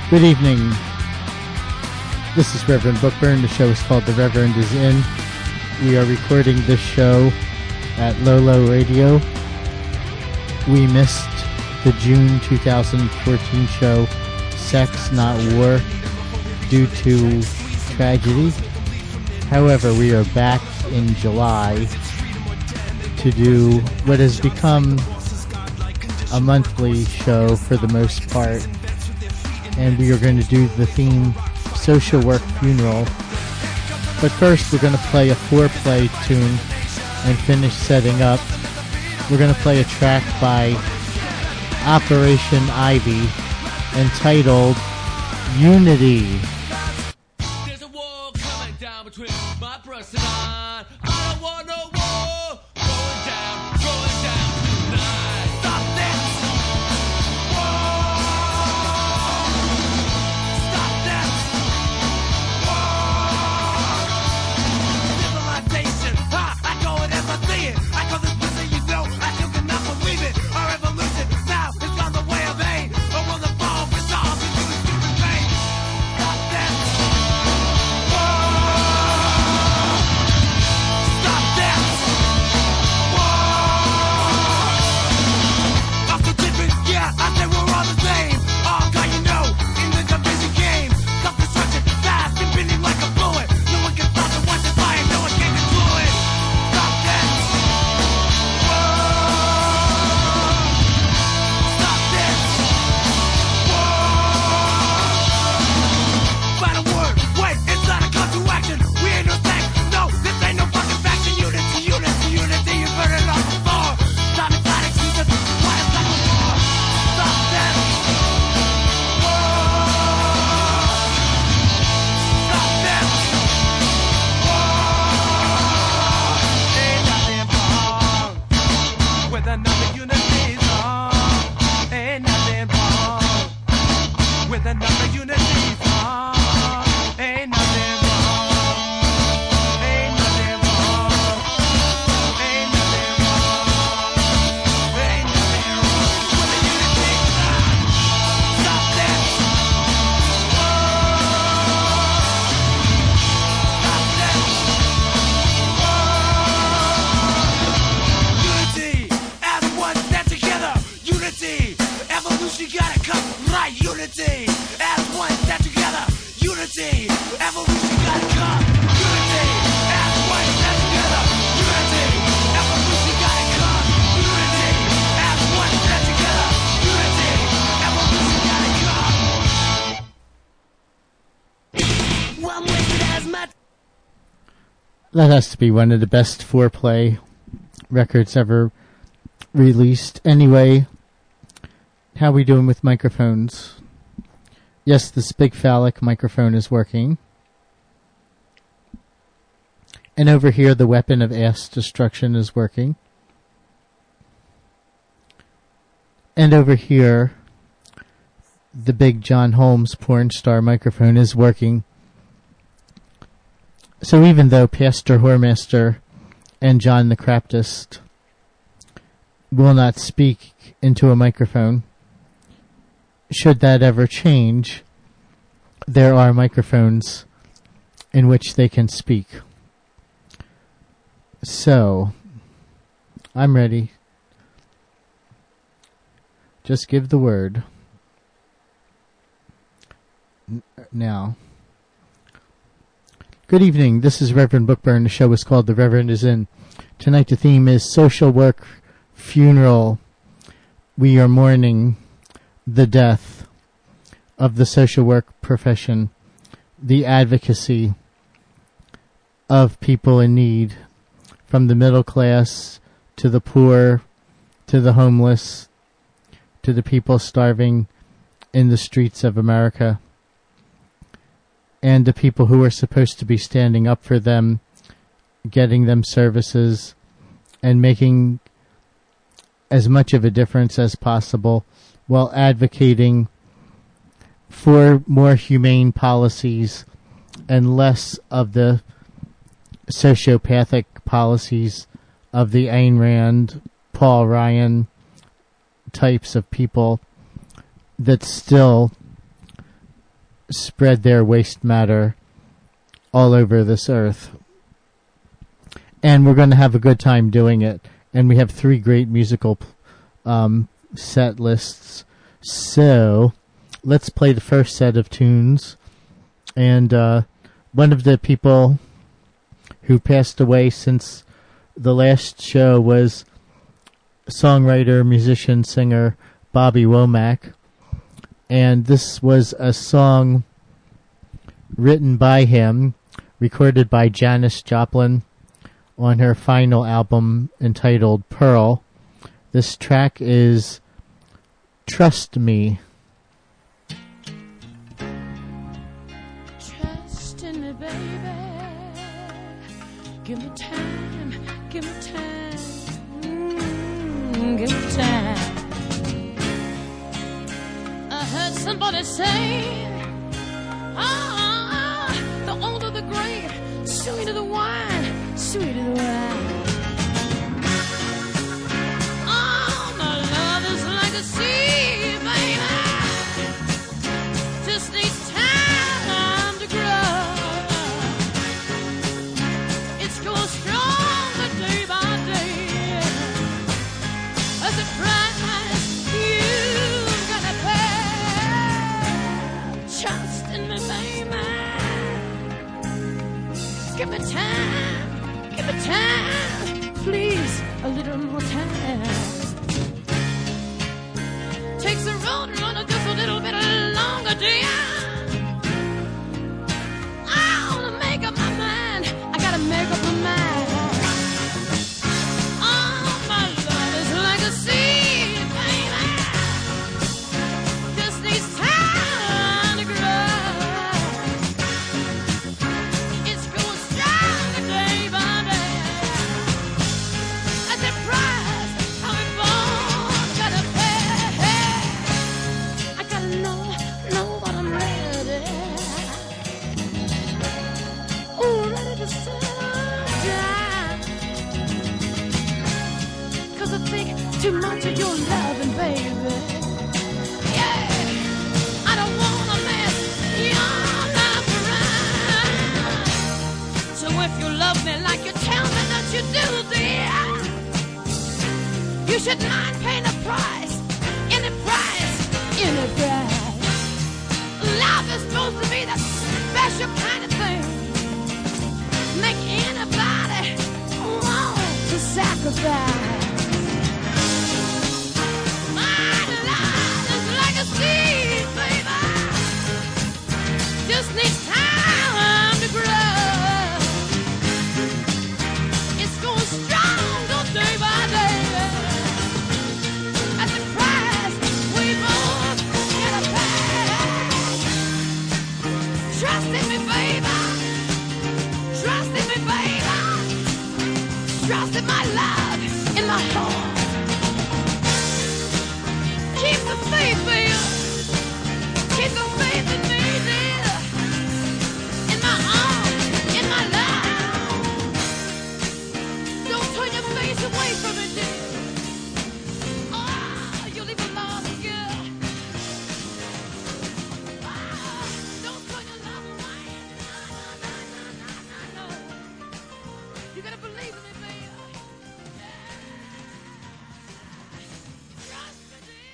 Good evening. This is Reverend Bookburn. The show is called The Reverend is In. We are recording this show at Lolo Radio. We missed the June 2014 show, Sex Not War, due to tragedy. However, we are back in July to do what has become a monthly show for the most part. And we are going to do the theme Social Work Funeral. But first we're going to play a foreplay tune and finish setting up. We're going to play a track by Operation Ivy entitled Unity. There's a war coming down between my breast and I. I don't want no war going down tonight. Stop this war! Stop this war! Civilization, I call it as I see it. I call this pussy, you know, I still cannot believe it. Our evolution now is on the way of aid. Or will the fall resolve into the stupid pain? Stop this war! Stop this war! I'm so different, yeah, I say we're all the same. All got you know, in the division game. Self-destruction, fast and bending like a bullet. No one can stop it once it's flying, no one can control it. Stop this war! Stop this war! Final word, wait, it's not a call to action. We ain't no sex, no, this ain't no fucking faction. Unity, unity, unity, you've heard it all before. Stop it, not excuses, why is that war? Stop this war! Stop this war! Ain't nothing wrong with another unity song. Ain't nothing wrong with another unity song. Ain't nothing wrong. Ain't nothing wrong. Ain't nothing wrong. Ain't nothing wrong with a unity song. Stop this war! Stop this war! Unity as one stand together. Unity, evolution gotta come right. Unity as one stand together. Unity, evolution gotta come. Unity as one stand together. Unity, evolution gotta come. Unity as one stand together. Unity, evolution gotta come. One wicked as my That has to be one of the best foreplay records ever released. Anyway, how we doing with microphones? Yes, this big phallic microphone is working. And over here, the weapon of ass destruction is working. And over here, the big John Holmes porn star microphone is working. So even though Pastor Whoremaster and John the Craptist will not speak into a microphone, should that ever change, there are microphones in which they can speak. So, I'm ready. Just give the word. Now. Good evening. This is Reverend Bookburn. The show is called The Reverend is In. Tonight the theme is Social Work Funeral. We are mourning the death of the social work profession, the advocacy of people in need, from the middle class to the poor, to the homeless, to the people starving in the streets of America, and the people who are supposed to be standing up for them, getting them services, and making as much of a difference as possible while advocating for more humane policies and less of the sociopathic policies of the Ayn Rand, Paul Ryan types of people that still spread their waste matter all over this earth. And we're going to have a good time doing it. And we have 3 great musical set lists. So let's play the first set of tunes. And one of the people who passed away since the last show was songwriter, musician, singer Bobby Womack. And this was a song written by him, recorded by Janis Joplin on her final album entitled Pearl. This track is Trust Me. Trust in me, baby. Give me time, give me time, give me time. I heard somebody say, the older the grape, sweeter the wine, sweeter the wine. Oh, my love is like a sea, baby. Just needs time to grow. It's going stronger day by day. As a price you've got to pay. Trust in me, baby. Give me time, please, a little more time. Takes a road runner just a little bit longer, dear. I wanna make up my mind, I gotta make up my mind. Oh, my love is like a sea, baby. Just needs time to grow. It's going stronger day by day. At the price I'm born, gotta pay. I gotta know what I'm ready. Ooh, ready to settle down. 'Cause I think too much of your loving, baby. Yeah, I don't wanna mess your life around. So if you love me like you tell me that you do, dear, you should not pay the price, any price, any price. Love is supposed to be that special kind of thing. Make anybody want to sacrifice. My love is like a seed, baby. Just needs time to grow. It's going stronger day by day. At the price we both gotta pay. Trust in me, baby. Trust in me, baby. Trust in my love, in my heart. Keep the faith, baby. Keep the faith in me, dear. In my arms, in my love. Don't turn your face away from it, dear. Oh, you'll leave a lost girl. Oh, don't turn your love away. No. You gotta believe in me, baby. Trust me, dear.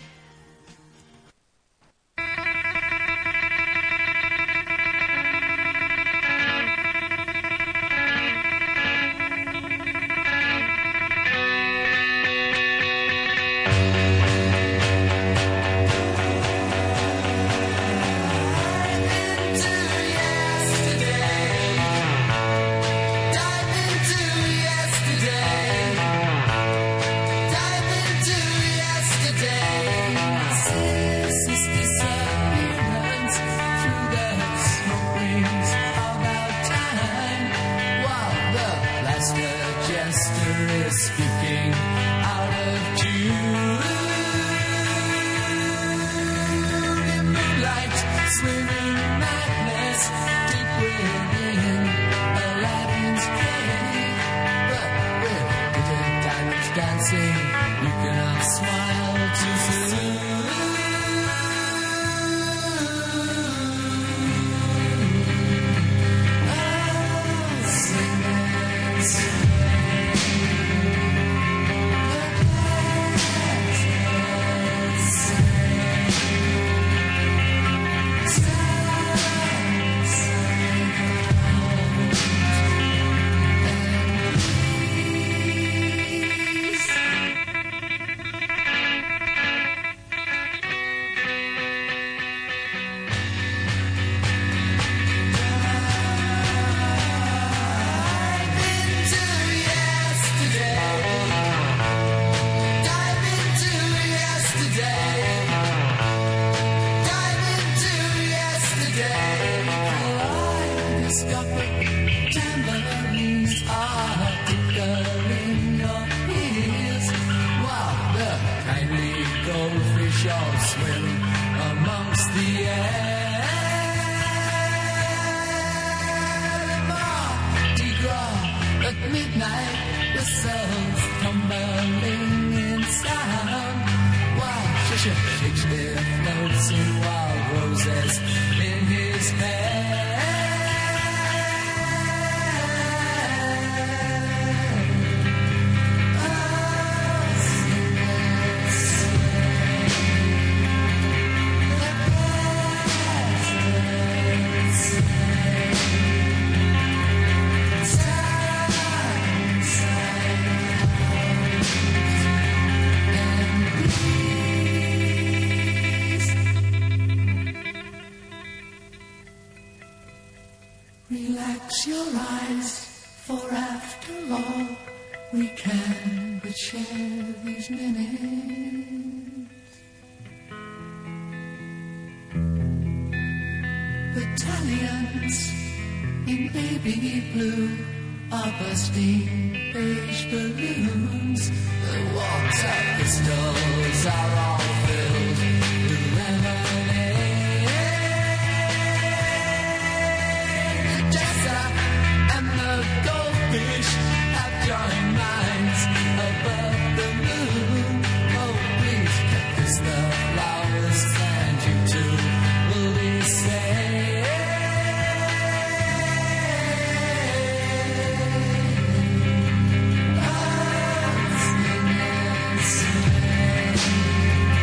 Jester is speaking out of tune. goldfish all swim amongst the air. Mardi Gras at midnight, whistles tumbling in sound, while Shakespeare floats in wild roses in his hair. Relax your eyes, for after all, we can but share these minutes. Battalions in baby blue are bursting beige balloons. The walks of pistols are all filled with lemonade. Goldfish have joined minds above the moon. Oh, please kiss the flowers and you too will be saved. Oh,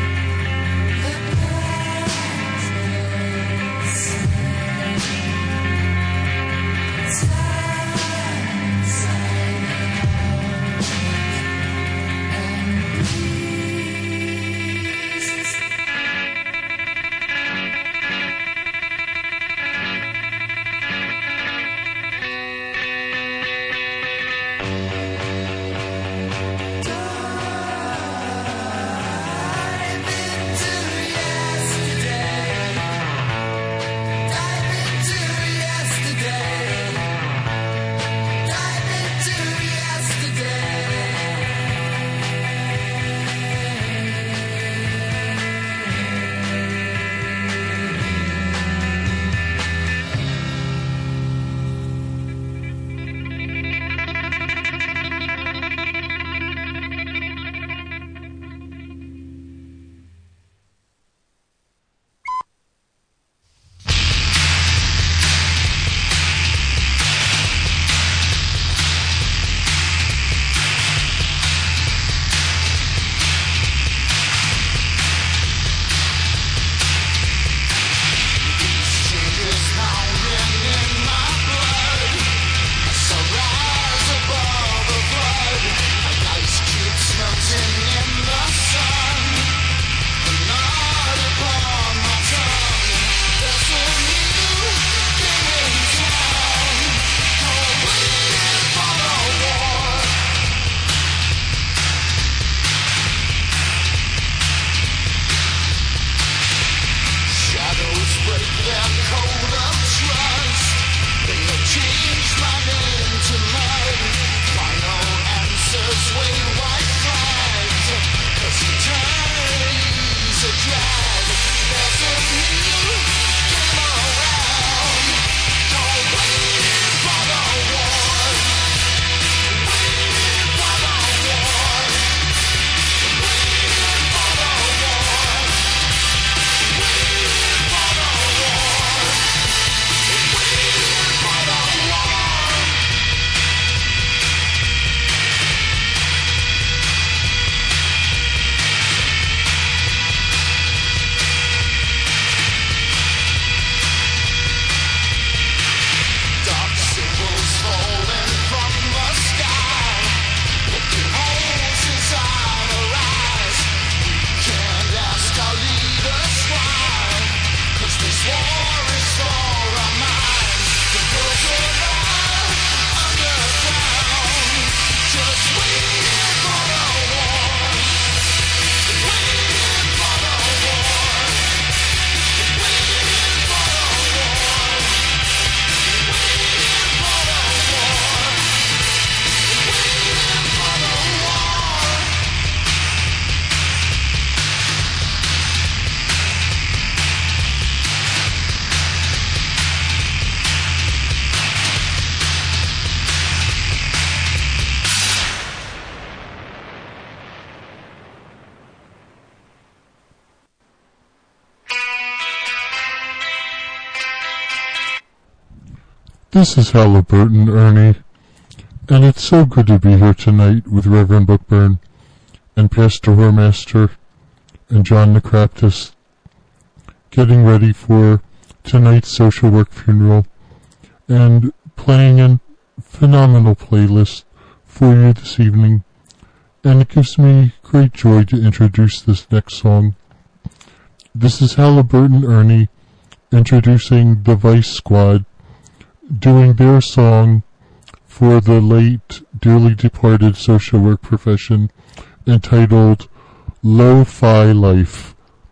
This is Halliburton, Ernie, and it's so good to be here tonight with Reverend Bookburn and Pastor Whoremaster and John Necraptis, getting ready for tonight's social work funeral and playing a phenomenal playlist for you this evening. And it gives me great joy to introduce this next song. This is Halliburton, Ernie, introducing the Vice Squad, doing their song for the late, dearly departed social work profession, entitled Lo-Fi Life.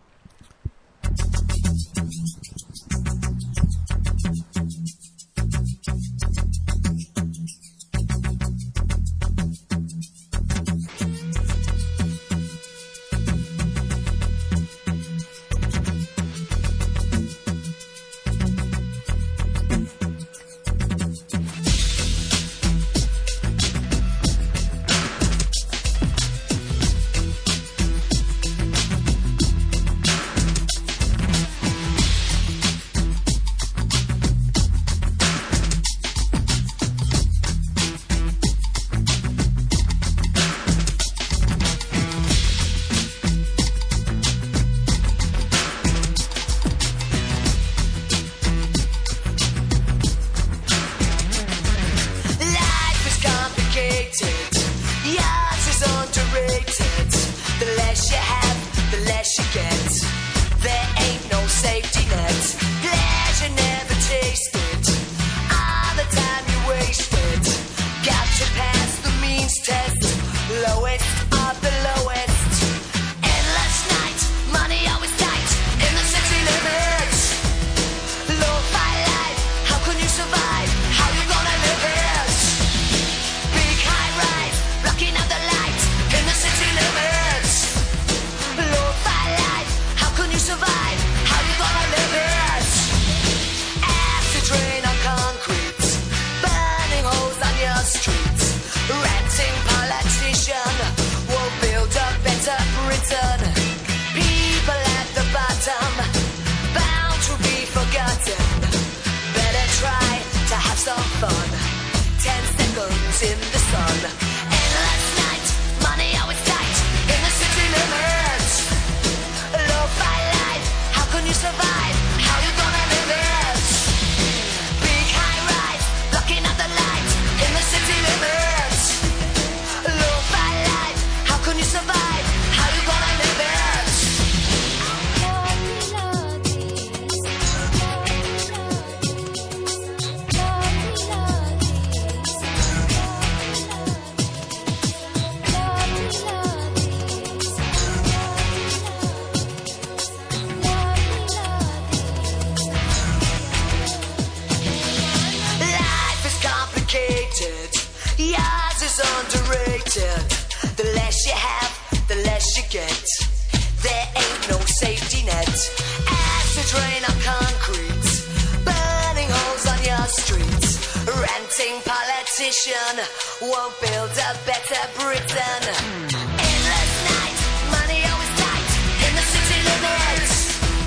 Won't build a better Britain. Endless night, money always tight in the city limits.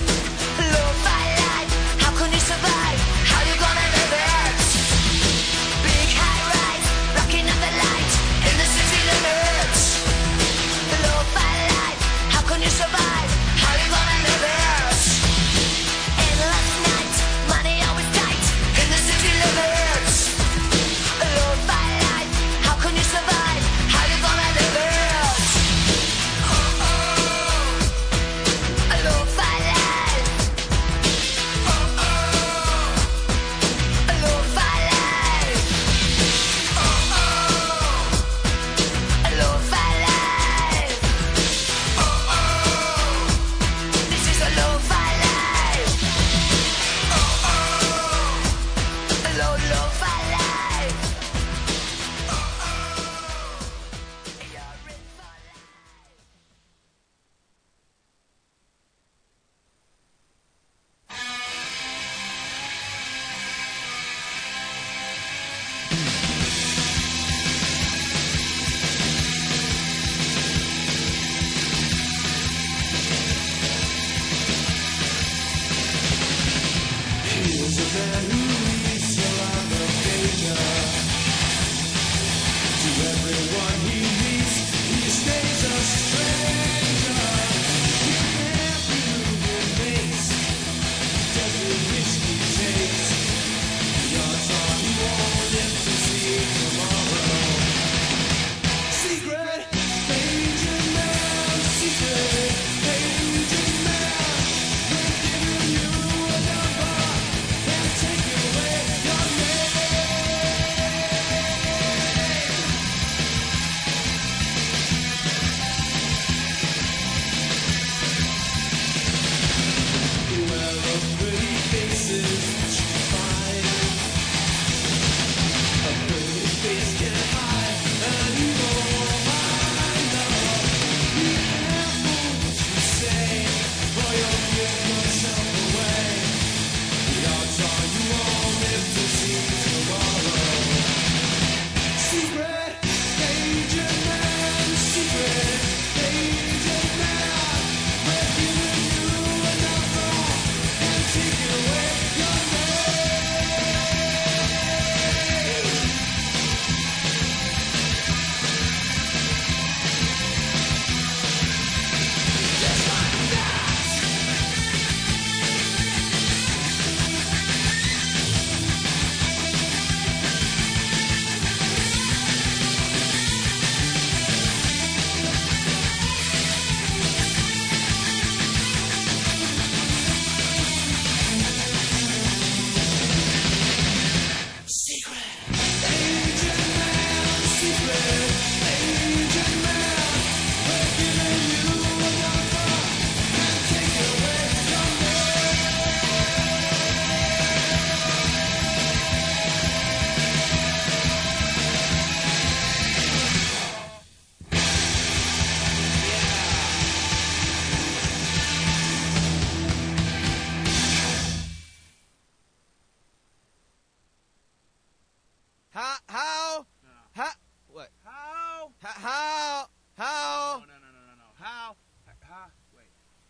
Lo-fi life, how can you survive? How you gonna live it? Big high rise, rocking up the light in the city limits. Lo-fi life, how can you survive? How you gonna live it? Endless night, money always tight in the city limits. Lo-fi life, how can you survive? How you gonna live it?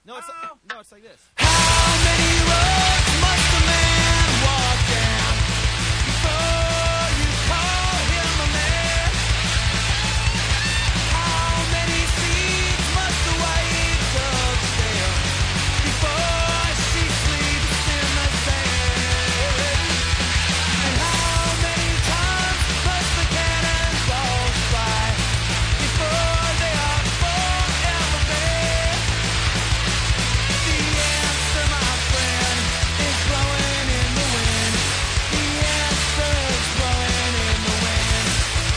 No, it's like this. How many roads must a man walk down before you call him a man? How many seeds must a white dove stand before she sleeps in the sand? And how many times must the cannonballs fly before they are forever banned? The answer, my friend, is blowing in the wind. The answer is blowing in the wind.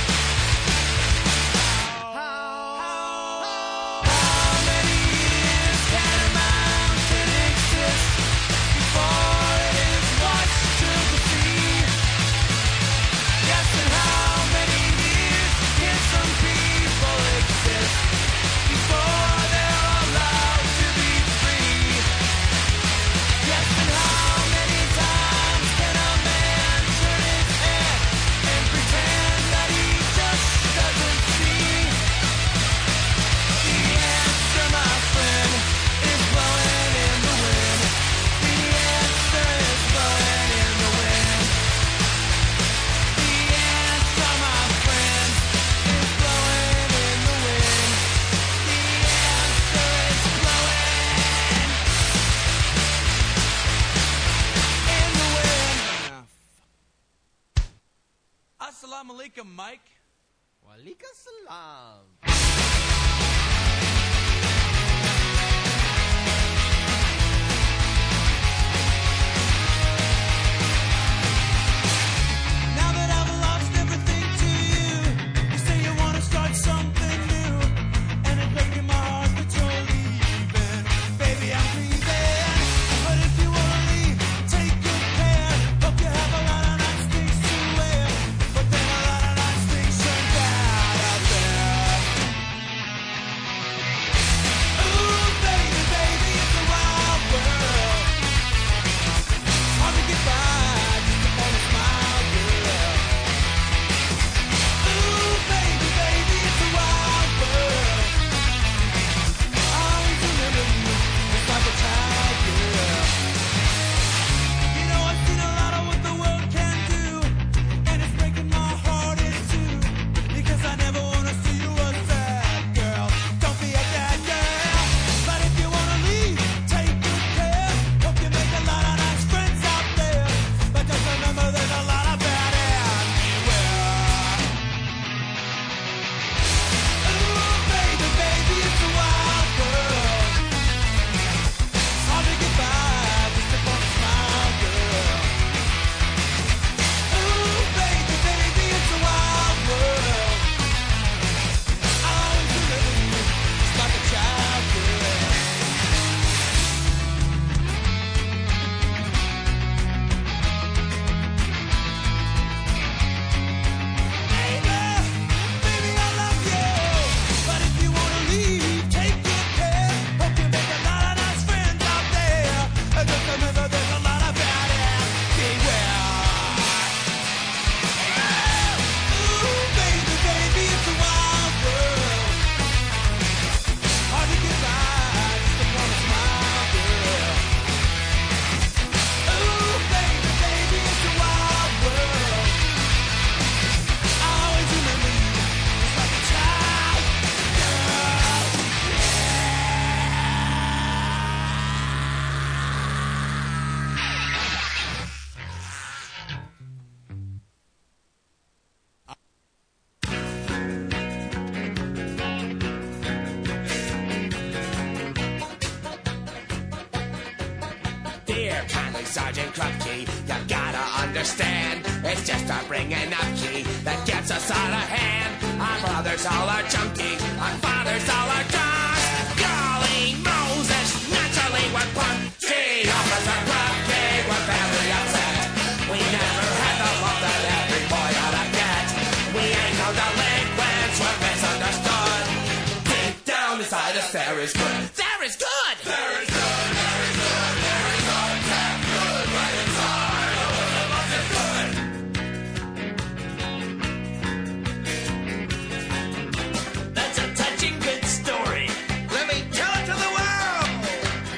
How many years can a mountain exist before it is washed to the sea? Yes, and how many years can some people exist before they're allowed to be free? Yes, and how many times can a man turn his head and pretend that he just doesn't see? The answer, my friend, is blowing in the wind. The answer is blowing in the wind. The answer, my friend, is blowing in the wind. The answer is blowing in the wind. Assalamu alaikum, Mike. Walika salam. Now that I've lost everything to you, you say you want to start something new, and it's breaking my heart that you're leaving. Baby, I'm grieving, but if you want to leave, take good care. Hope you have a lot of nice things to wear, but then a lot of nice things turn bad out there. Ooh, baby, baby, it's a wild world. It's hard to get by just upon a smile, girl. Ooh, baby, baby, it's a wild world. I always remember you just like a child, girl. You know, I've seen a lot of what the world can do, and it's breaking my heart in two, because I never want to see you a sad girl. Don't be a bad girl, but if you want to leave, take good care. Hope you make a lot of nice friends out there, but just remember there's a lot of bad everywhere. Ooh, baby, baby, it's a wild world. It's hard to get by just upon a smile, girl. Ooh, baby, baby, it's a wild world. I always remember you just like a child, girl. Baby, I love you, but if you wanna leave, take good care. Hope you make a lot of nice friends out there. And just remember there's a lot of bad everywhere. Ooh, baby, baby, it's a wild world. Hard to get by just upon a smile, girl. Ooh, baby, baby, it's a wild world. I always remember you just like a child, girl. Dear kindly Sergeant Krupke, you gotta understand, it's just our bringing up key that gets us out of hand. Our brothers all are junkie, our fathers all are dogs. Golly Moses, naturally we're punchy. Officer Krupke, we're very upset. We never had the love that every boy ought to get. We ain't no delinquents, we're misunderstood. Deep down inside us there is good. There is good! There is good, there is good, there is good, damn good right inside. All of us is good. That's a touching good story. Let me tell it to the world.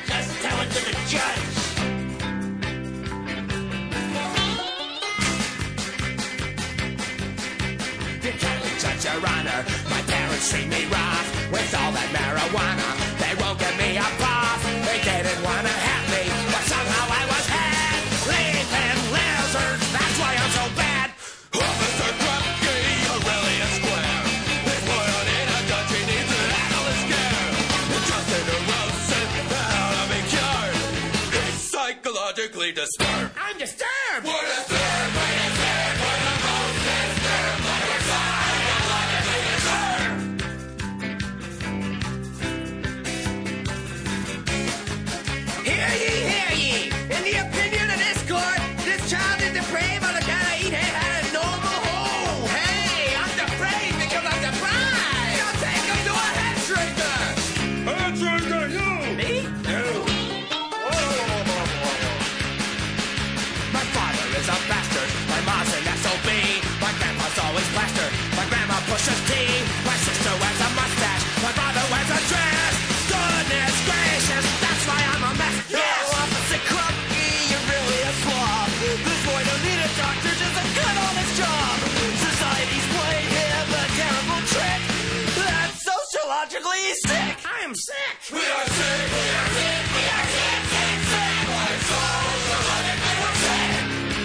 treat me rough with all that marijuana. They won't give me a puff. They didn't want to have me, but somehow I was had. Leaping lizards, that's why I'm so bad. Officer Krupke, you're really a square. This boy in a dungeon needs to handle his care. Just a neurosis, how to be cured. He's psychologically disturbed. I'm disturbed. We're disturbed. We're disturbed. We're the most disturbed. We're psychologically disturbed. Hear ye, hear ye. In the opinion of this court, this child is depraved on account of eat head had a normal home. Hey, I'm depraved because I'm deprived. You'll take him to a head shrinker. Head shrinker, you. Me? You. My father is a bastard. My mom's an SOB. My grandpa's always plastered. My grandma pushes tea. My sister wears a mustache. My brother wears a dress. Goodness gracious, that's why I'm a mess. Yes. Officer Krupke, you're really a slob. This boy don't need a doctor, just a good honest job. Society's played him a terrible trick. That's sociologically sick. I am sick. We are sick. We are sick. We are sick. Sick. Sick. We're sociologically we're sick.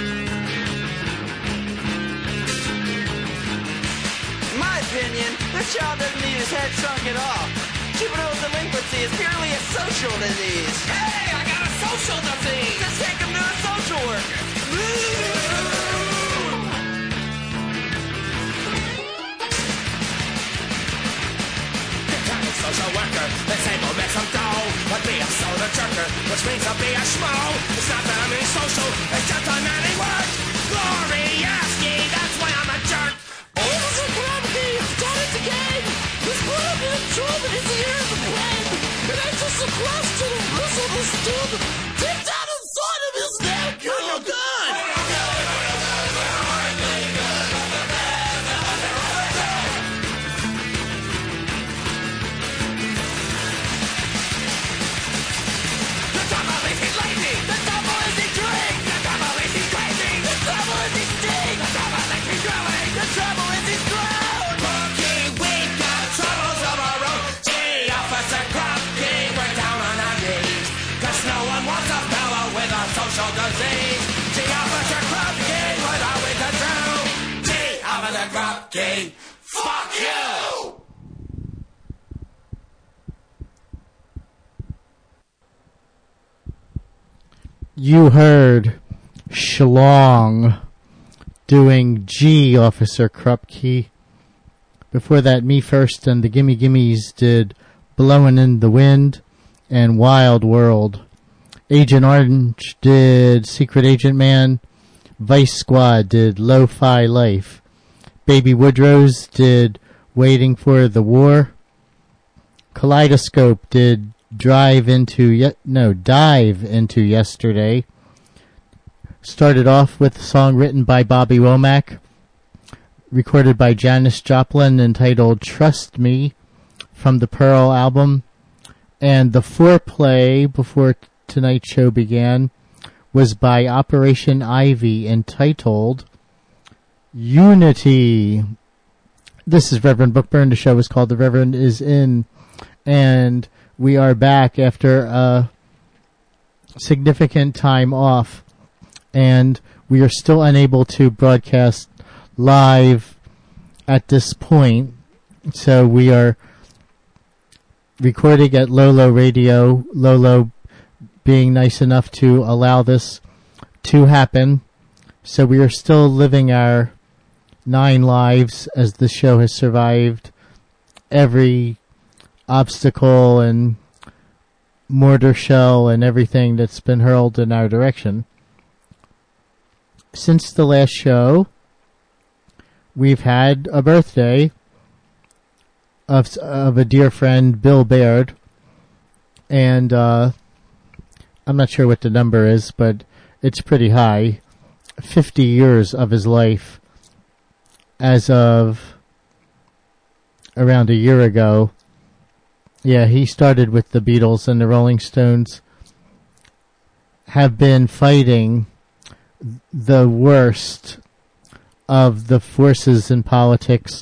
In my opinion, this child doesn't need his head shrunk at all. Juvenile delinquency is purely a social disease. Hey, I got a social disease. Just take him to a social worker. Becoming social worker, this ain't gonna make some dough. But be a soda jerker, which means I'll be a schmo. It's not that I'm social, it's just I'm any work. Glorious, that's why I'm a jerk. Officer Krupke, done it again! This put up in a drum in his ear of the brain, and I just a question of misunderstood. Deep down inside of his neck, You're no good. The trouble is he's lazy. The trouble is he drinks. The trouble is he's crazy. The trouble is he stinks. The trouble is he's growing. The trouble is he's grown. Monkey, we got troubles of our own. Gee, Officer Krupke, we're down on our knees. 'Cause no one wants a fellow with a social disease. Gee, Officer Krupke, what are we to do? Gee, Officer Krupke, fuck you! You heard Shlong doing G, Officer Krupke. Before that, Me First and the Gimme Gimmes did Blowin' in the Wind and Wild World. Agent Orange did Secret Agent Man. Vice Squad did Lo-Fi Life. Baby Woodrose did Waiting for the War. Kaleidoscope did Dive into Yesterday. Started off with a song written by Bobby Womack, recorded by Janis Joplin, entitled Trust Me, from the Pearl album. And the foreplay before tonight's show began was by Operation Ivy, entitled Unity. This is Reverend Bookburn. The show is called The Reverend Is In, and we are back after a significant time off, and we are still unable to broadcast live at this point, so we are recording at Lolo Radio, Lolo being nice enough to allow this to happen. So we are still living our 9 lives as the show has survived every obstacle and mortar shell and everything that's been hurled in our direction. Since the last show, we've had a birthday of a dear friend, Bill Baird, and I'm not sure what the number is, but it's pretty high. 50 years of his life as of around a year ago. Yeah, he started with the Beatles, and the Rolling Stones have been fighting the worst of the forces in politics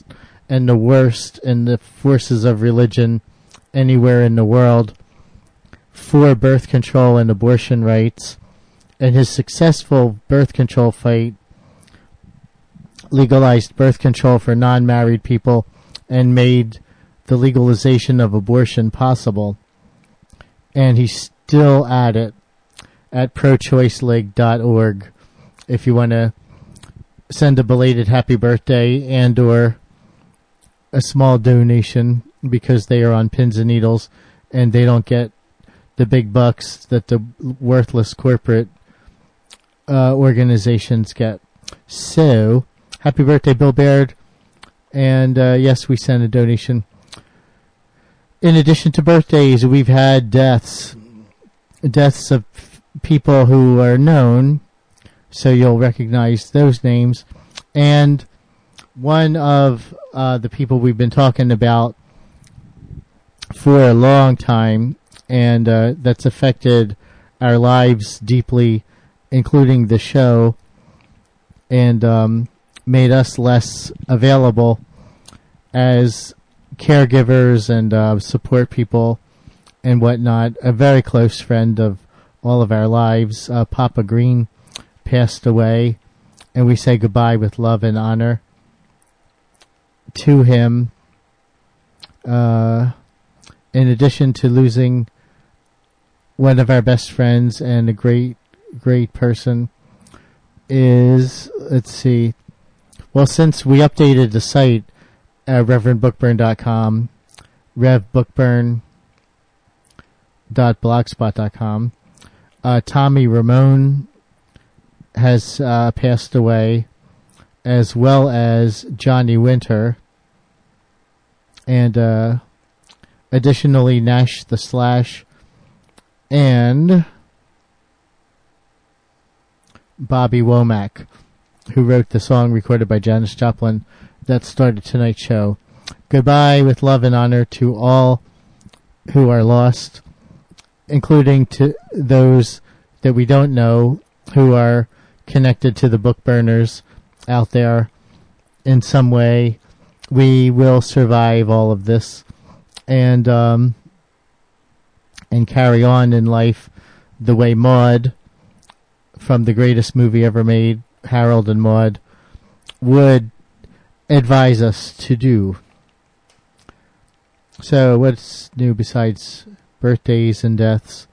and the worst in the forces of religion anywhere in the world for birth control and abortion rights. And his successful birth control fight legalized birth control for non-married people and made the legalization of abortion possible. And he's still at it at prochoiceleague.org if you want to send a belated happy birthday and or a small donation, because they are on pins and needles and they don't get the big bucks that the worthless corporate organizations get. So, happy birthday, Bill Baird. And yes, we sent a donation. In addition to birthdays, we've had deaths of people who are known, so you'll recognize those names. And one of the people we've been talking about for a long time, and that's affected our lives deeply, including the show, and made us less available as caregivers and support people and whatnot. A very close friend of all of our lives, Papa Green, passed away, and we say goodbye with love and honor to him. In addition to losing one of our best friends and a great person is, let's see, well, since we updated the site at reverendbookburn.com, revbookburn.blogspot.com, Tommy Ramone has passed away, as well as Johnny Winter, and additionally Nash the Slash and Bobby Womack, who wrote the song recorded by Janis Joplin that started tonight's show. Goodbye with love and honor to all who are lost, including to those that we don't know who are connected to the book burners out there in some way. We will survive all of this and carry on in life the way Maude from the greatest movie ever made, Harold and Maude, would advise us to do. So what's new besides birthdays and deaths?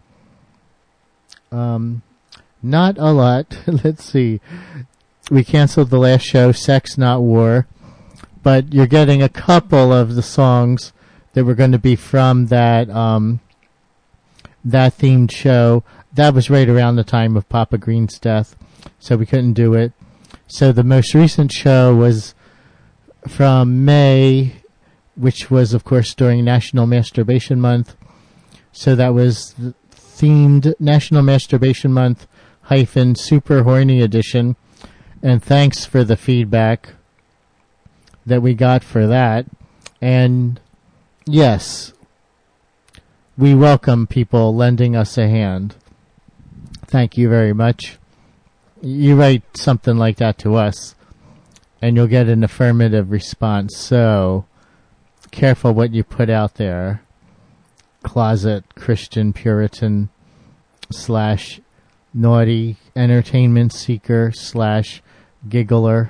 Not a lot. Let's see. We canceled the last show, Sex Not War, but you're getting a couple of the songs that were going to be from that that themed show. That was right around the time of Papa Green's death, so we couldn't do it. So the most recent show was from May, which was, of course, during National Masturbation Month. So that was the themed National Masturbation Month -- Super Horny Edition. And thanks for the feedback that we got for that. And yes, we welcome people lending us a hand. Thank you very much. You write something like that to us, and you'll get an affirmative response. So, careful what you put out there. Closet Christian Puritan / naughty entertainment seeker / giggler.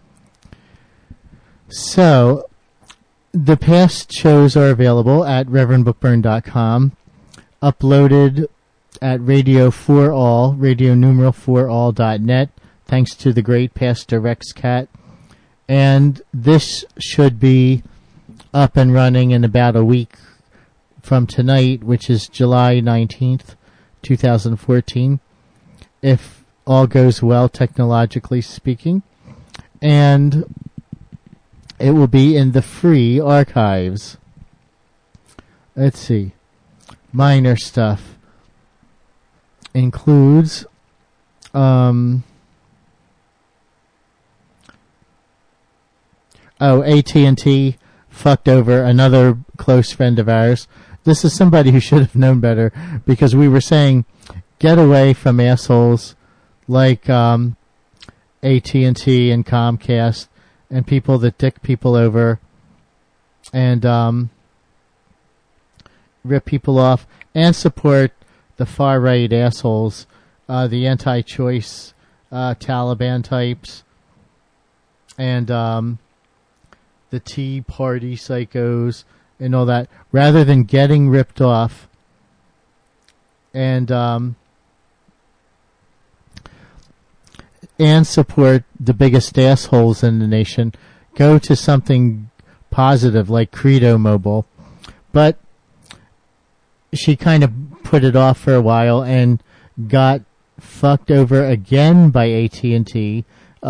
So, the past shows are available at reverendbookburn.com, uploaded at Radio 4All, radio numeral 4all.net, thanks to the great Pastor Rex Cat. And this should be up and running in about a week from tonight, which is July 19th, 2014, if all goes well, technologically speaking. And it will be in the free archives. Let's see. Minor stuff includes AT&T fucked over another close friend of ours. This is somebody who should have known better, because we were saying get away from assholes like AT&T and Comcast and people that dick people over and rip people off and support the far right assholes, the anti-choice Taliban types, and the Tea Party psychos and all that, rather than getting ripped off and support the biggest assholes in the nation. Go to something positive like Credo Mobile. But she kind of put it off for a while and got fucked over again by AT&T.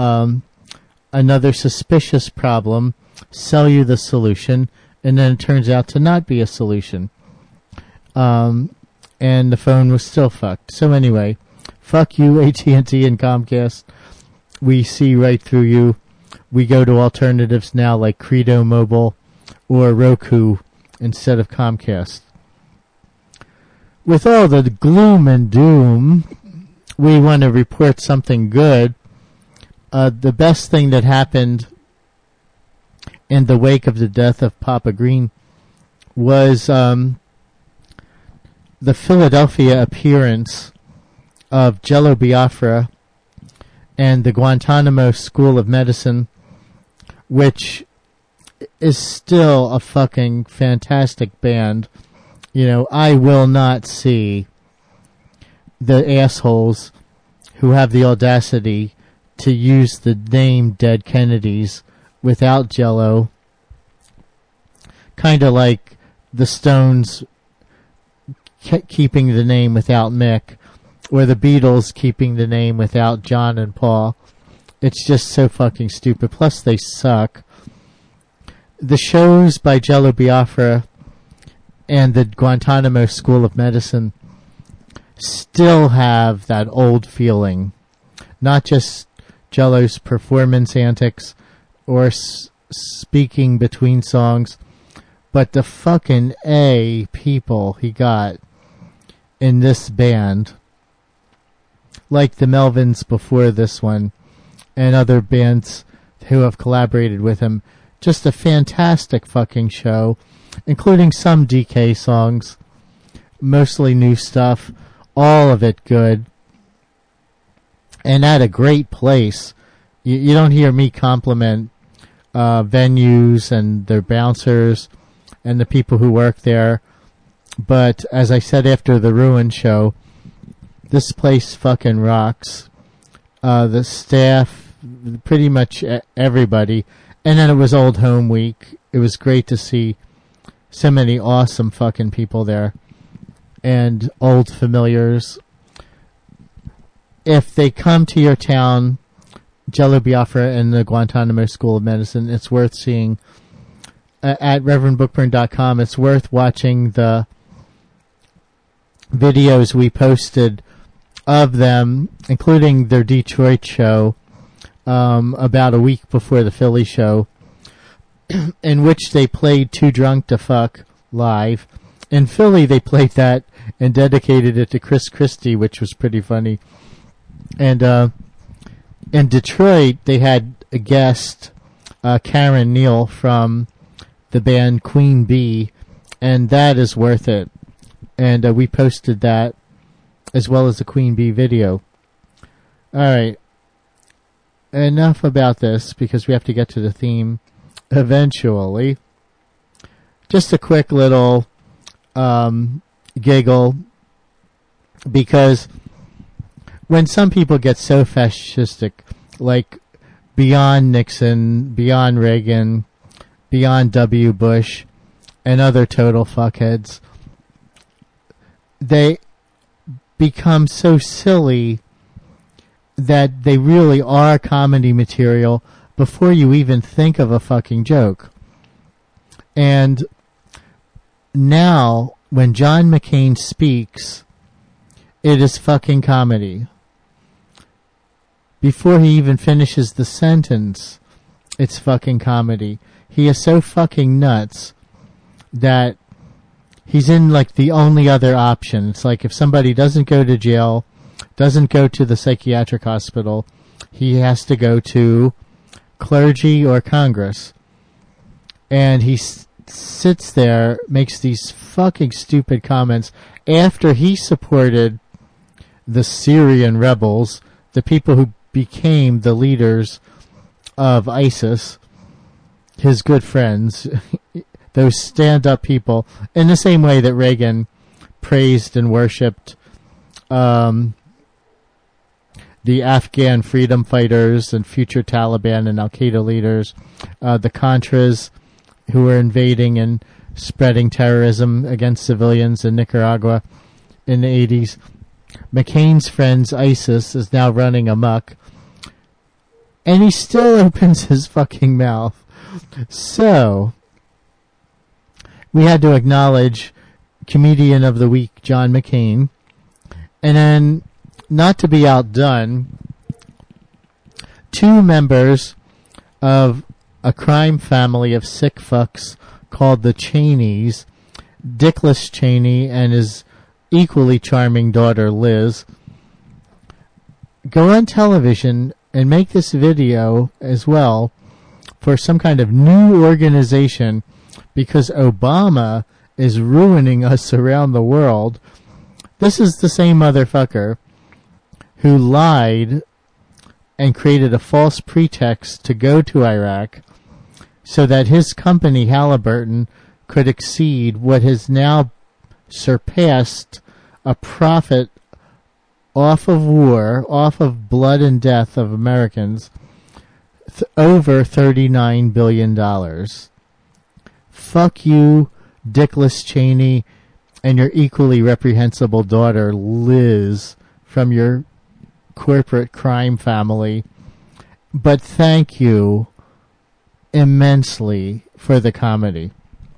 Another suspicious problem, sell you the solution, and then it turns out to not be a solution. And the phone was still fucked. So anyway, fuck you, AT&T and Comcast. We see right through you. We go to alternatives now like Credo Mobile or Roku instead of Comcast. With all the gloom and doom, we want to report something good. The best thing that happened in the wake of the death of Papa Green was the Philadelphia appearance of Jello Biafra and the Guantanamo School of Medicine, which is still a fucking fantastic band. You know, I will not see the assholes who have the audacity to use the name Dead Kennedys without Jello. Kind of like the Stones keeping the name without Mick, or the Beatles keeping the name without John and Paul. It's just so fucking stupid. Plus, they suck. The shows by Jello Biafra and the Guantanamo School of Medicine still have that old feeling. Not just Jello's performance antics or speaking between songs, but the fucking A people he got in this band. Like the Melvins before this one, and other bands who have collaborated with him. Just a fantastic fucking show, including some DK songs, mostly new stuff, all of it good, and at a great place. You don't hear me compliment venues and their bouncers and the people who work there, but as I said after the Ruin show, this place fucking rocks. The staff, pretty much everybody. And then it was Old Home Week. It was great to see so many awesome fucking people there. And old familiars. If they come to your town, Jello Biafra and the Guantanamo School of Medicine, it's worth seeing. At ReverendBookburn.com, it's worth watching the videos we posted of them, including their Detroit show, about a week before the Philly show, in which they played Too Drunk to Fuck live. In Philly, they played that and dedicated it to Chris Christie, which was pretty funny. And in Detroit, they had a guest, Karen Neal from the band Queen Bee, and that is worth it. And we posted that, as well as the Queen Bee video. Alright. Enough about this, because we have to get to the theme eventually. Just a quick little giggle, because when some people get so fascistic, like beyond Nixon, beyond Reagan, beyond W. Bush, and other total fuckheads, they become so silly that they really are comedy material before you even think of a fucking joke. And now, when John McCain speaks, it is fucking comedy. Before he even finishes the sentence, it's fucking comedy. He is so fucking nuts that he's in like the only other option. It's like if somebody doesn't go to jail, doesn't go to the psychiatric hospital, he has to go to clergy or Congress. And he sits there, makes these fucking stupid comments after he supported the Syrian rebels, the people who became the leaders of ISIS, his good friends, those stand-up people, in the same way that Reagan praised and worshipped the Afghan freedom fighters and future Taliban and Al-Qaeda leaders, the Contras who were invading and spreading terrorism against civilians in Nicaragua in the 80s. McCain's friends, ISIS, is now running amok, and he still opens his fucking mouth. So, we had to acknowledge Comedian of the Week, John McCain, and then, not to be outdone, 2 members of a crime family of sick fucks called the Cheneys, Dickless Cheney and his equally charming daughter Liz, go on television and make this video as well for some kind of new organization because Obama is ruining us around the world. This is the same motherfucker who lied and created a false pretext to go to Iraq so that his company, Halliburton, could exceed what has now surpassed a profit off of war, off of blood and death of Americans, over $39 billion. Fuck you, Dickless Cheney, and your equally reprehensible daughter, Liz, from your corporate crime family. But thank you immensely for the comedy.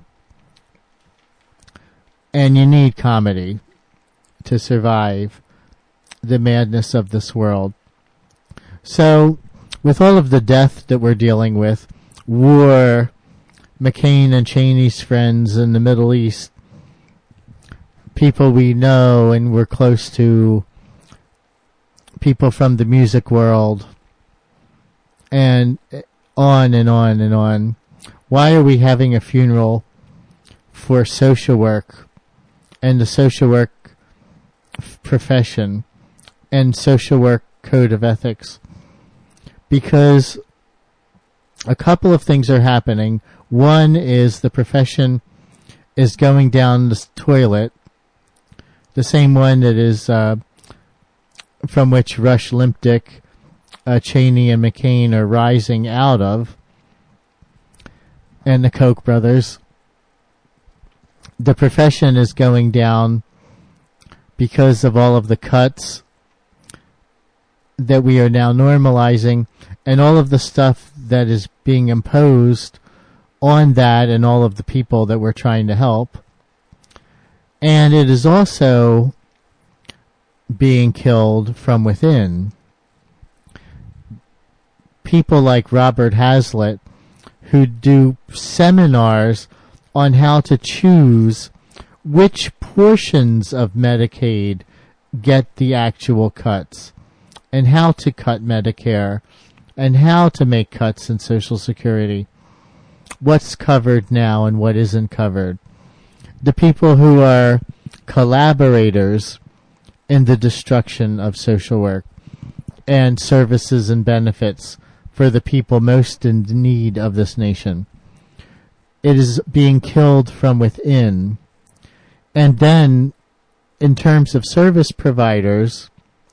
And you need comedy to survive the madness of this world. So, with all of the death that we're dealing with, war, McCain and Cheney's friends in the Middle East, people we know and we're close to, people from the music world, and on and on and on. Why are we having a funeral for social work and the social work profession and social work code of ethics? Because a couple of things are happening. One is the profession is going down the toilet, the same one that is from which Rush Limbaugh, Cheney, and McCain are rising out of, and the Koch brothers. The profession is going down because of all of the cuts that we are now normalizing and all of the stuff that is being imposed on that and all of the people that we're trying to help. And it is also being killed from within. People like Robert Hazlitt, who do seminars on how to choose which portions of Medicaid get the actual cuts, and how to cut Medicare, and how to make cuts in Social Security, what's covered now and what isn't covered. The people who are collaborators in the destruction of social work and services and benefits for the people most in need of this nation. It is being killed from within. And then, in terms of service providers,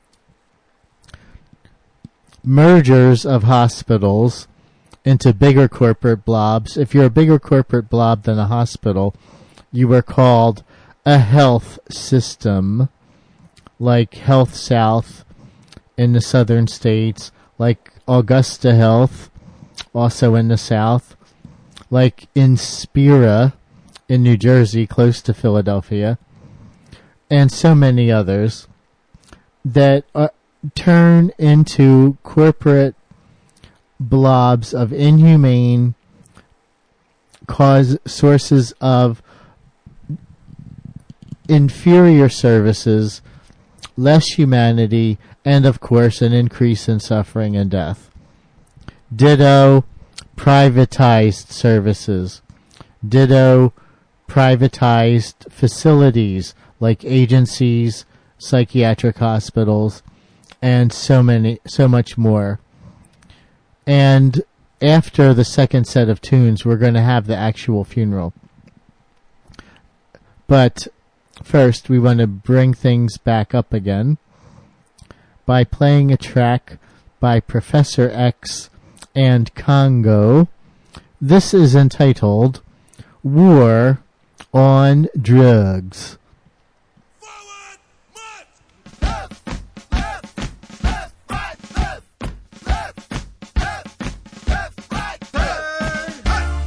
mergers of hospitals into bigger corporate blobs. If you're a bigger corporate blob than a hospital, you are called a health system, like Health South in the southern states, like Augusta Health, also in the south, like Inspira in New Jersey, close to Philadelphia, and so many others that turn into corporate blobs of inhumane sources of inferior services, less humanity, and of course an increase in suffering and death. Ditto privatized services. Ditto privatized facilities like agencies, psychiatric hospitals, and so much more. And after the second set of tunes, we're going to have the actual funeral. But first, we want to bring things back up again by playing a track by Professor X and Congo. This is entitled War on Drugs. Forward, march! Left, left, left, right, left, left, left, left, right, turn, hey!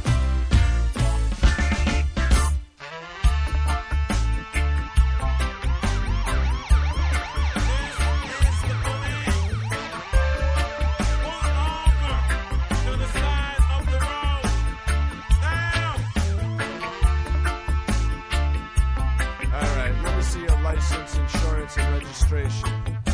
All right, let me see your license, insurance, and registration.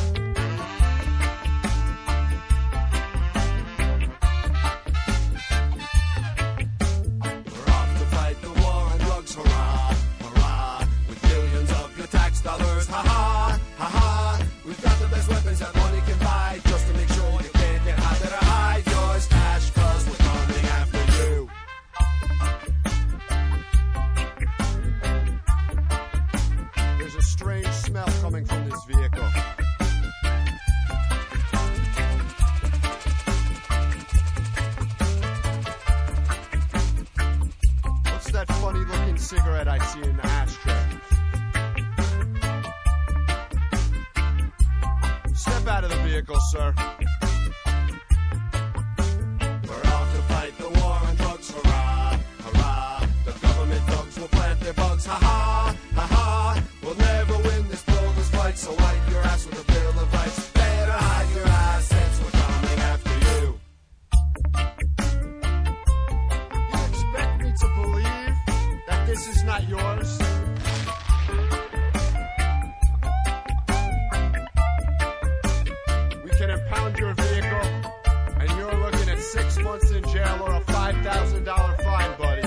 We're off to fight the war on drugs, hurrah, hurrah. With billions of your tax dollars, ha ha, ha ha. We've got the best weapons that money can buy, just to make sure you can't get high. Better hide your stash, cause we're coming after you. There's a strange smell coming from this vehicle. What's that funny looking cigarette I see in the ashtray? Step out of the vehicle, sir. We're off to fight the war on drugs, hurrah, hurrah. The government thugs will plant their bugs, ha ha, ha ha. We'll never win this bogus fight, so wipe your ass with a bill of rights. Better hide your assets, we're coming after you. You expect me to believe that this is not yours? We can impound your vehicle, and you're looking at 6 months in jail or a $5,000 fine, buddy.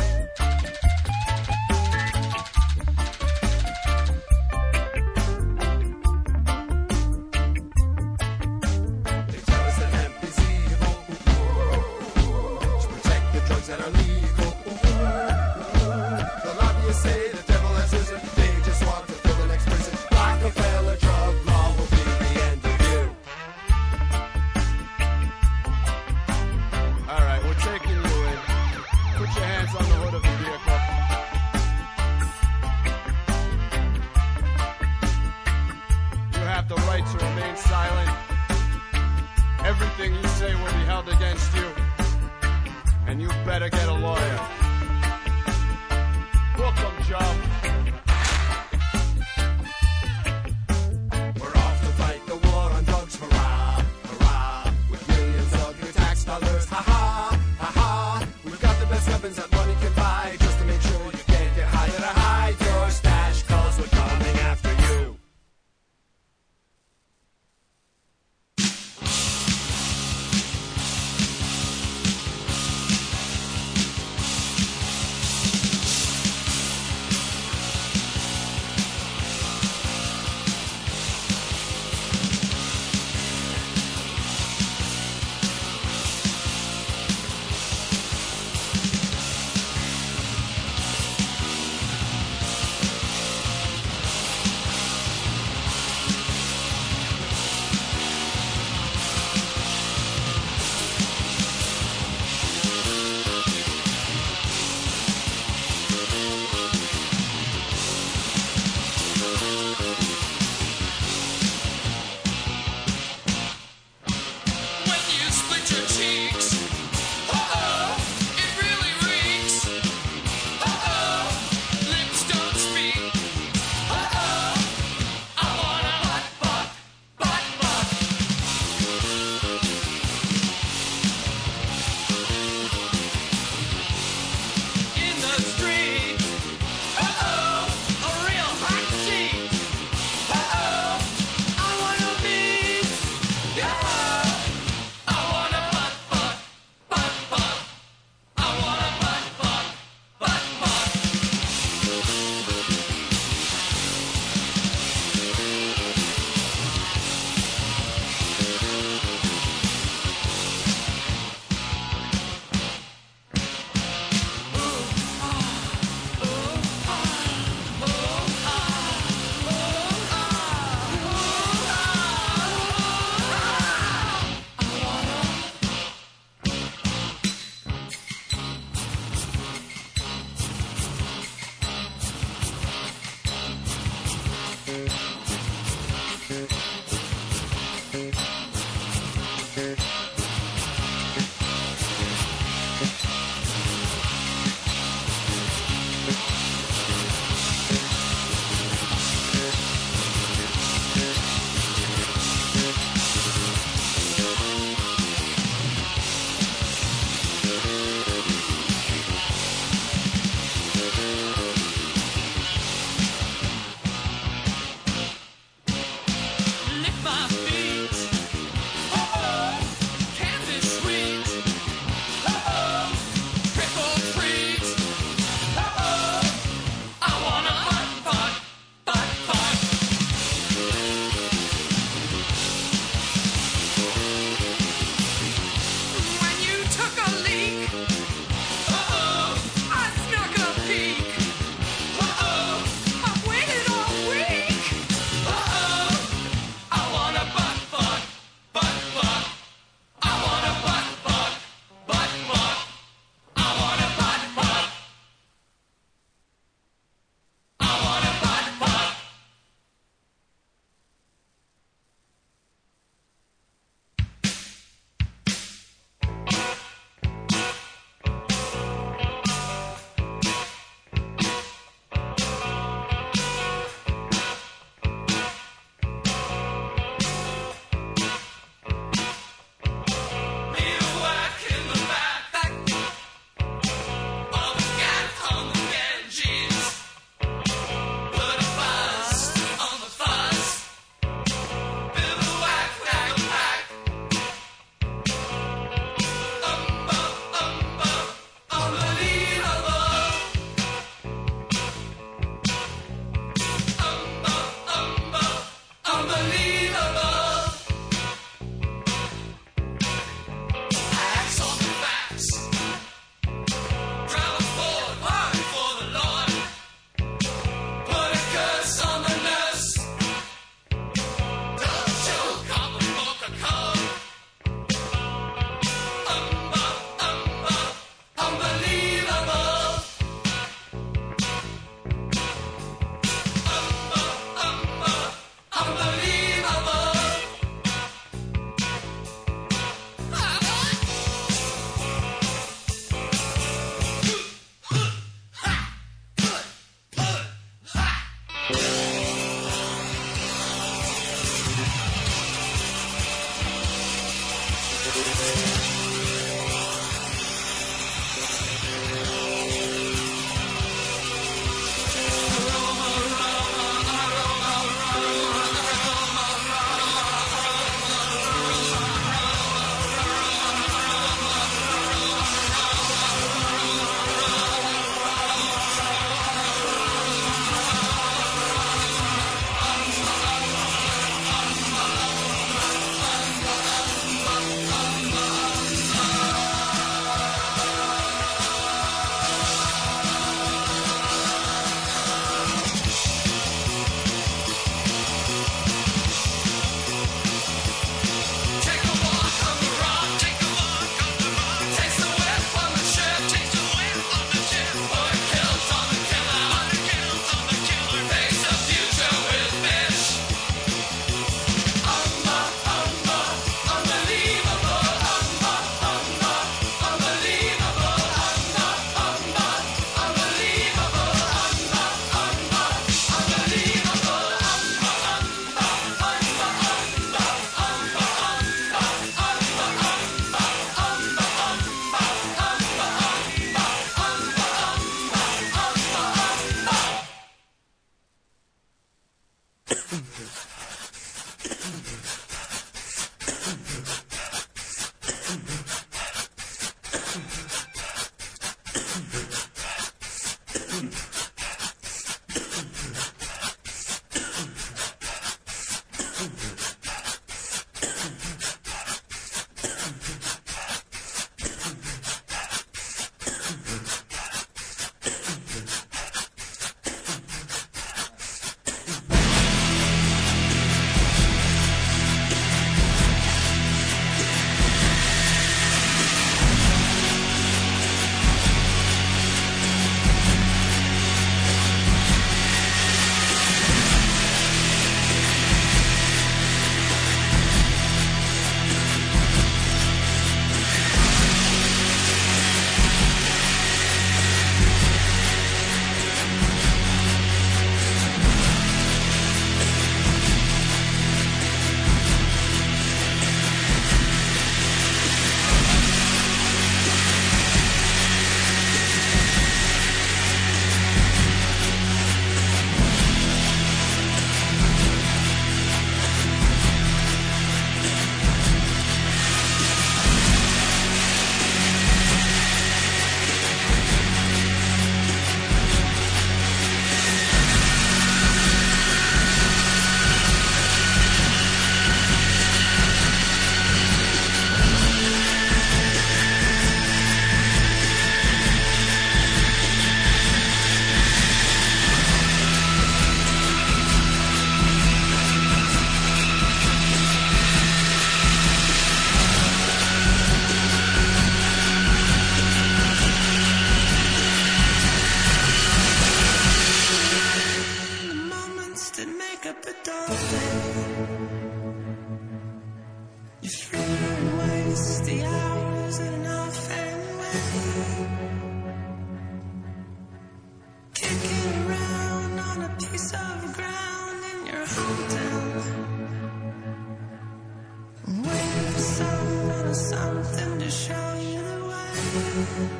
They tell us that hemp is evil, to protect the drugs that are legal. The lobbyists say the devil has risen, they just want to fill the next prison. Rockefeller drug law will be the end of you. All right, we're taking you in. Put your hands on the hood of the vehicle. You have the right to remain silent. Everything you say will be held against you. And you better get a lawyer. Book 'em, Joe. We're off to fight the war on drugs, hurrah, hurrah. With millions of your tax dollars, ha ha, ha ha. We've got the best weapons that money can buy, just to make sure you can't get high. Better hide your stash, cause we're coming after you.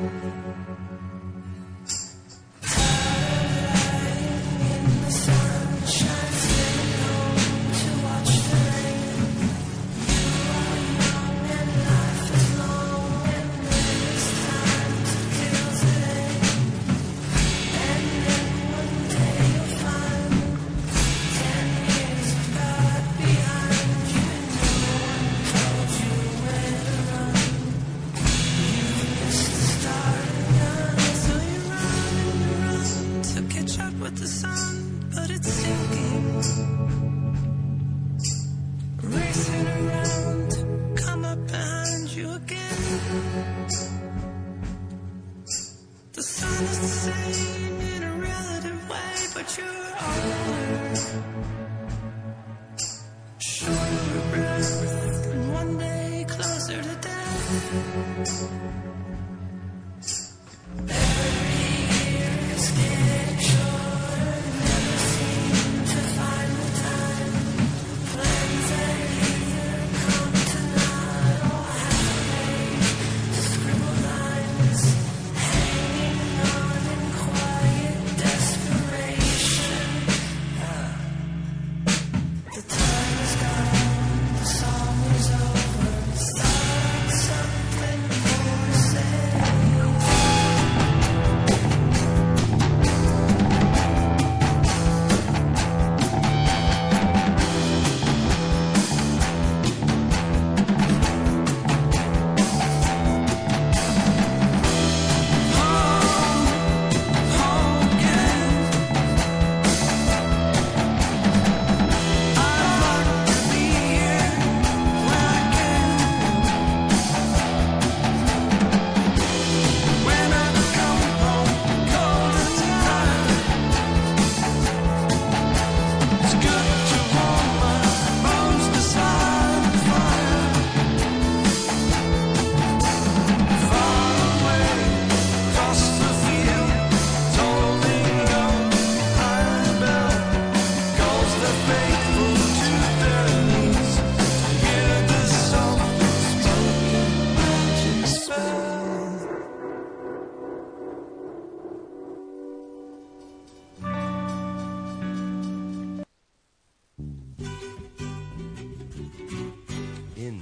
In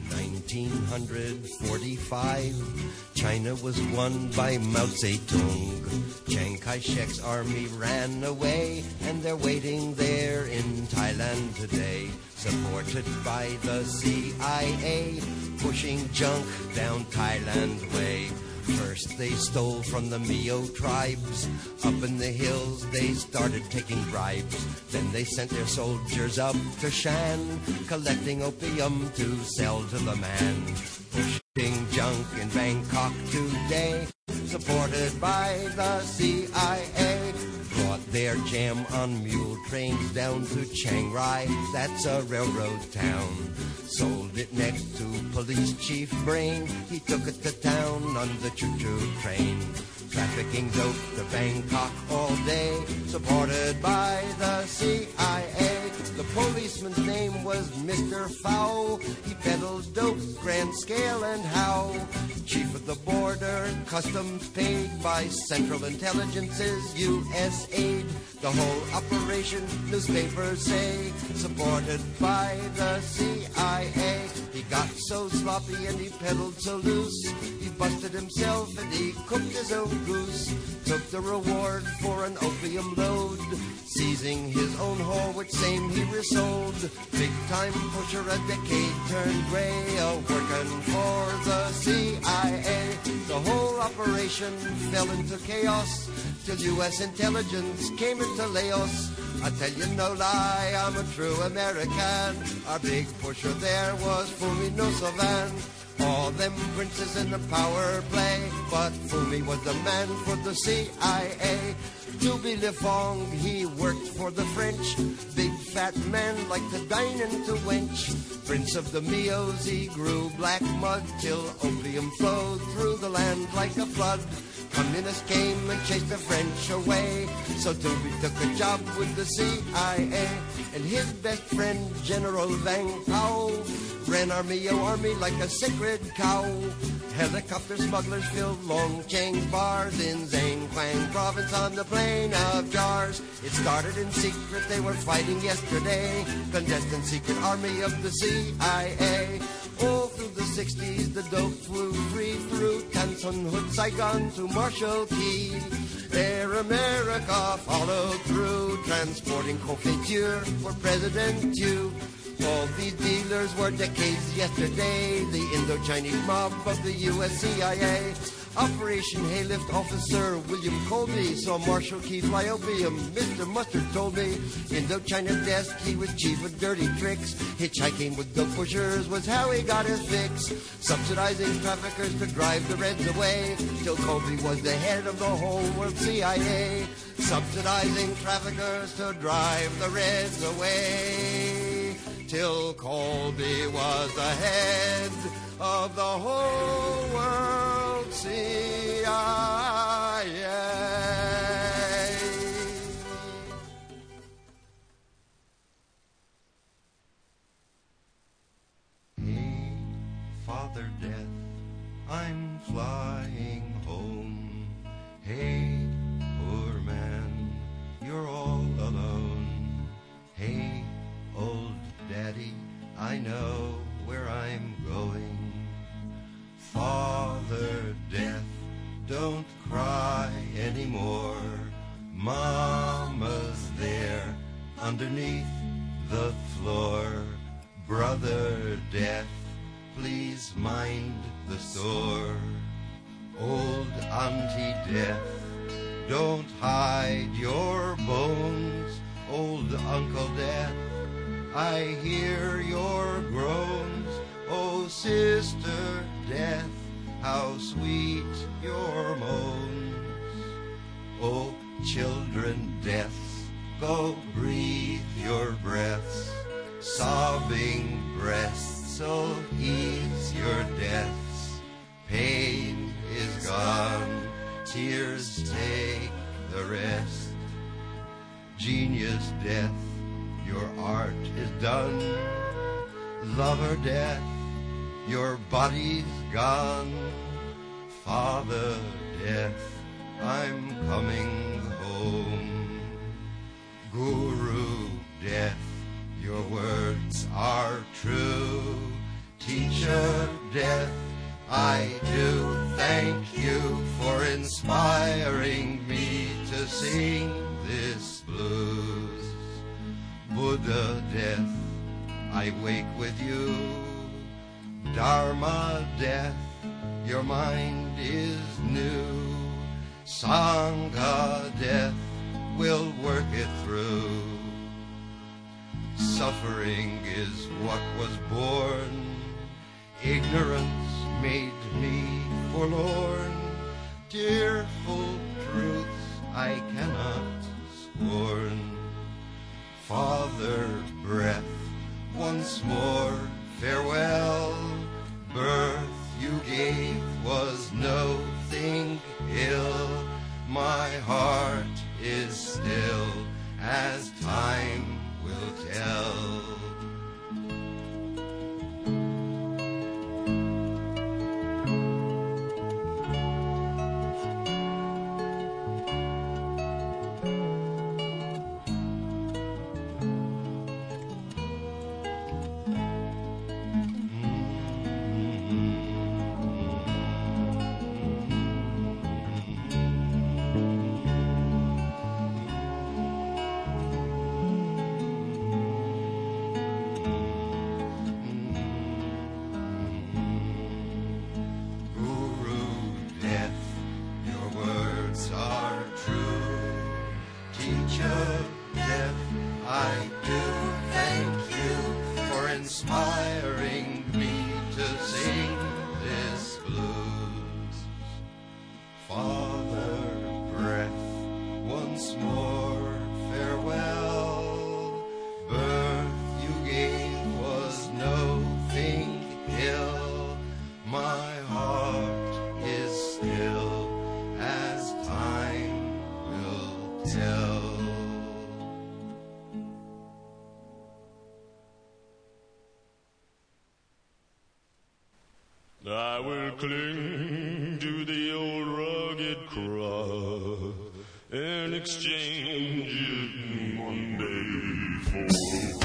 1945, China was won by Mao Zedong. Chiang Kai-shek's army ran away, and they're waiting there in Thailand today, supported by the CIA, pushing junk down Thailand way. First they stole from the Mio tribes. Up in the hills they started taking bribes. Then they sent their soldiers up to Shan, collecting opium to sell to the man. Pushing junk in Bangkok today, supported by the CIA. Brought their jam on mule trains down to Chiang Rai, that's a railroad town. Sold it next to Police Chief Brain, he took it to town on the choo-choo train. Trafficking dope to Bangkok all day, supported by the CIA. The policeman's name was Mr. Fowl, he peddled dope, grand scale and how. Chief of the border, customs paid by Central Intelligence's U.S. aid. The whole operation, newspapers say, supported by the CIA. He got so sloppy and he peddled so loose, he busted himself and he cooked his own goose. Took the reward for an opium load, seizing his own whore, which same he resold. Big time pusher, a decade turned gray, working for the CIA. The whole operation fell into chaos till U.S. intelligence came into Laos. I tell you no lie, I'm a true American. Our big pusher there was Fumi Nosovan. All them princes in the power play, but Fumi was the man for the CIA. Duby Le Fong, he worked for the French. Big fat man liked to dine and to wench. Prince of the Mios, he grew black mud till opium flowed through the land like a flood. Communists came and chased the French away, so Doobie took a job with the CIA. and his best friend, General Vang Pao, ran army like a sacred cow. Helicopter smugglers filled Long Chang's bars in Zhang Quang province on the plain of jars. It started in secret, they were fighting yesterday, clandestine secret army of the CIA. All through the 60s, the dope flew free through Tan Son Hood, Saigon to Marshall Key. Air America followed through, transporting confiture for President Tew. All these dealers were decades yesterday, the Indo-Chinese mob of the US CIA. Operation Haylift officer William Colby saw Marshall Key fly opium. Mr. Mustard told me Indochina desk he was chief of dirty tricks. Hitchhiking with dope pushers was how he got his fix. Subsidizing traffickers to drive the Reds away, till Colby was the head of the whole world CIA. Subsidizing traffickers to drive the Reds away, till Colby was the head of the whole world CIA. Hey, Father Death, I'm flying home. Hey, poor man, you're all alone. Hey, old Daddy, I know where I'm going. Father Death, don't cry anymore. Mama's there underneath the floor. Brother Death, please mind the store. Old Auntie Death, don't hide your bones. Old Uncle Death, I hear your groans. Oh, Sister Death, how sweet your moans. Oh, children deaths, go breathe your breaths. Sobbing breasts, so ease your deaths. Pain is gone, tears take the rest. Genius Death, your art is done. Lover Death, your body's gone. Father Death, I'm coming home. Guru Death, your words are true. Teacher Death, I do thank you for inspiring me to sing this blues. Buddha Death, I wake with you. Dharma Death, your mind is new. Sangha Death, we'll work it through. Suffering is what was born. Ignorance made me forlorn. Tearful truths I cannot scorn. Father Breath, once more farewell. Birth you gave was no thing ill. My heart is still, as time will tell. I will cling to the old rugged cross and exchange it one day for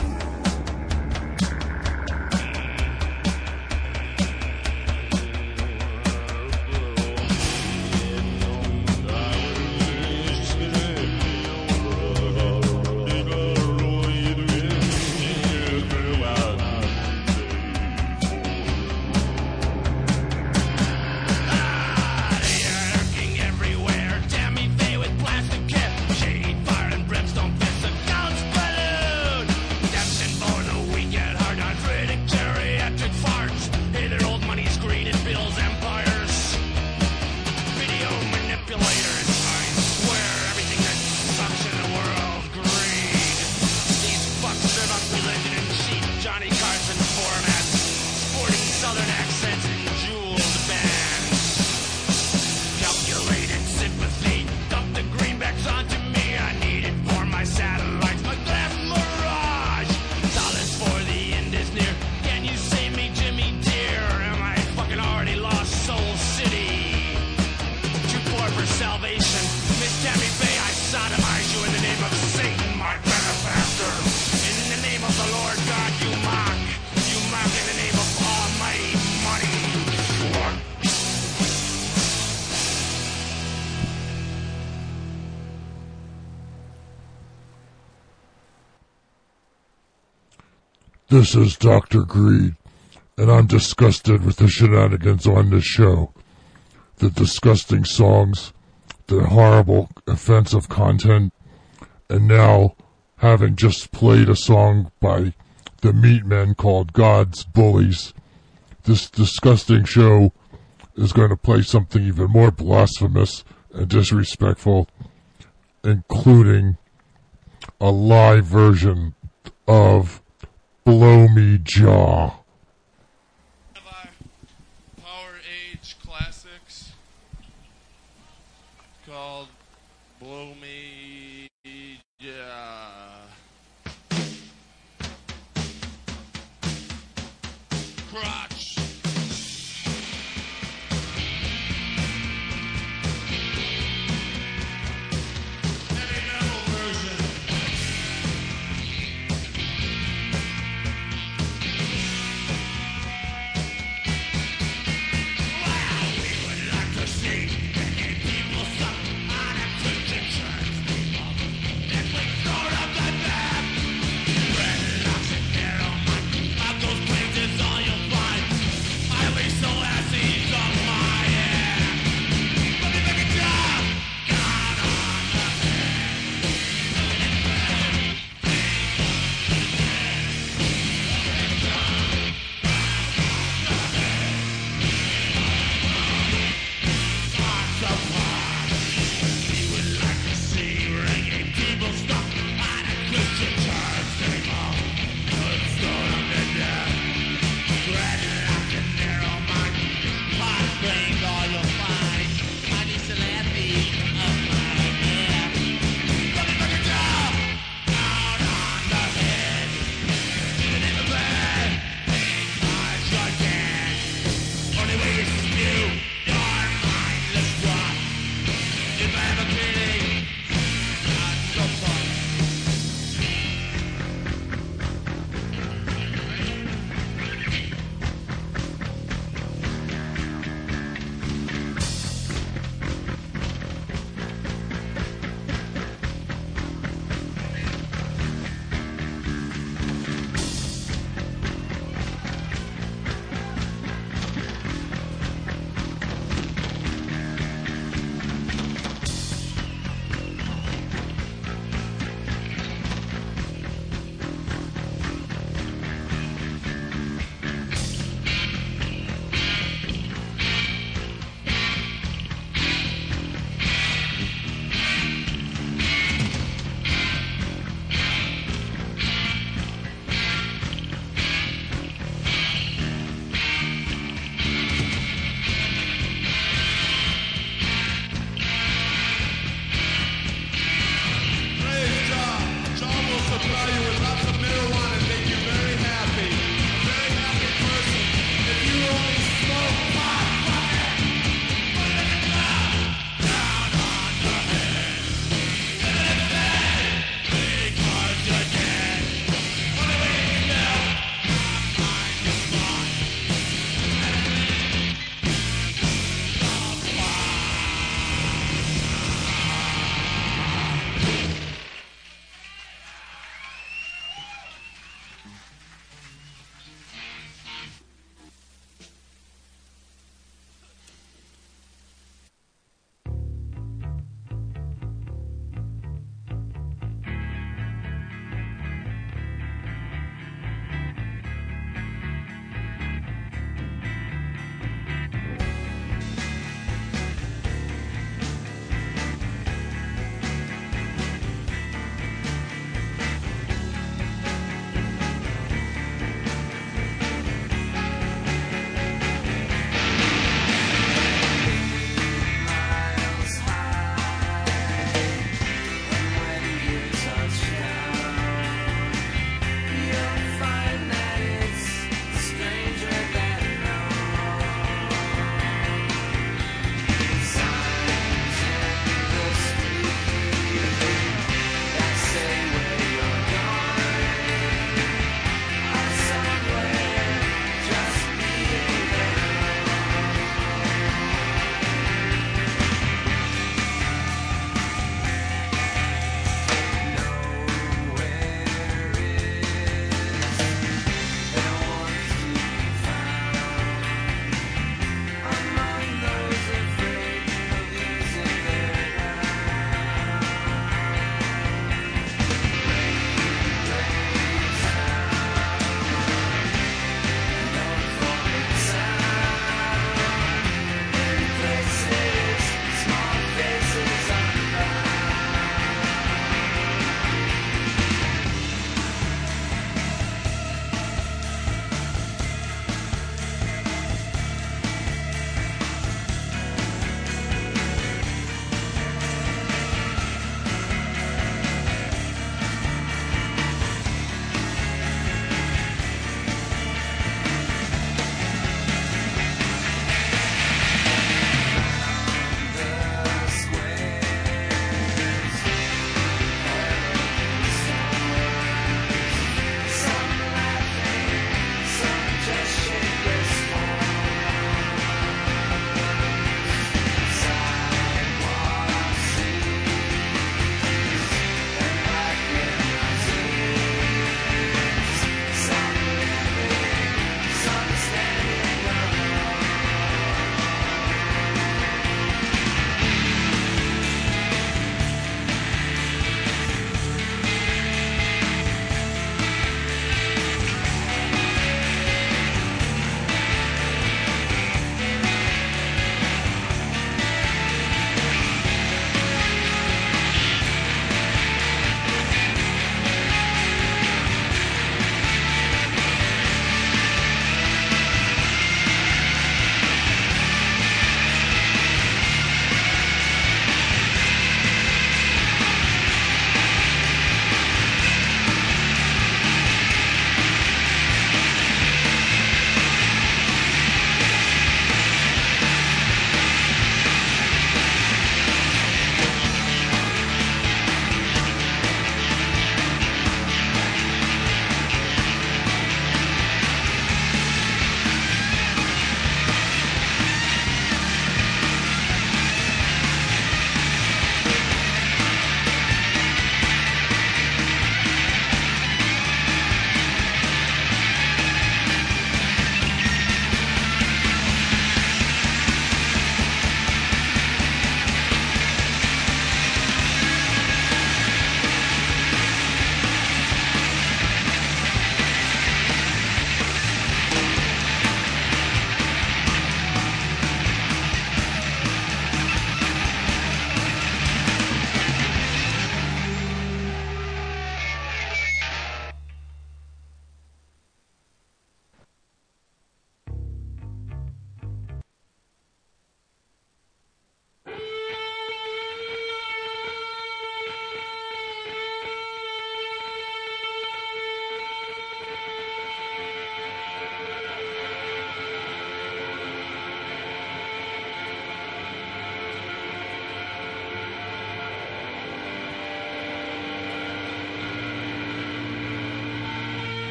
This is Dr. Greed, and I'm disgusted with the shenanigans on this show. The disgusting songs, the horrible, offensive content, and now having just played a song by the Meatmen called God's Bullies. This disgusting show is going to play something even more blasphemous and disrespectful, including a live version of Blow Me Jaw. One of our Power Age classics called Blow Me Jaw. Crotch. Heavy metal version.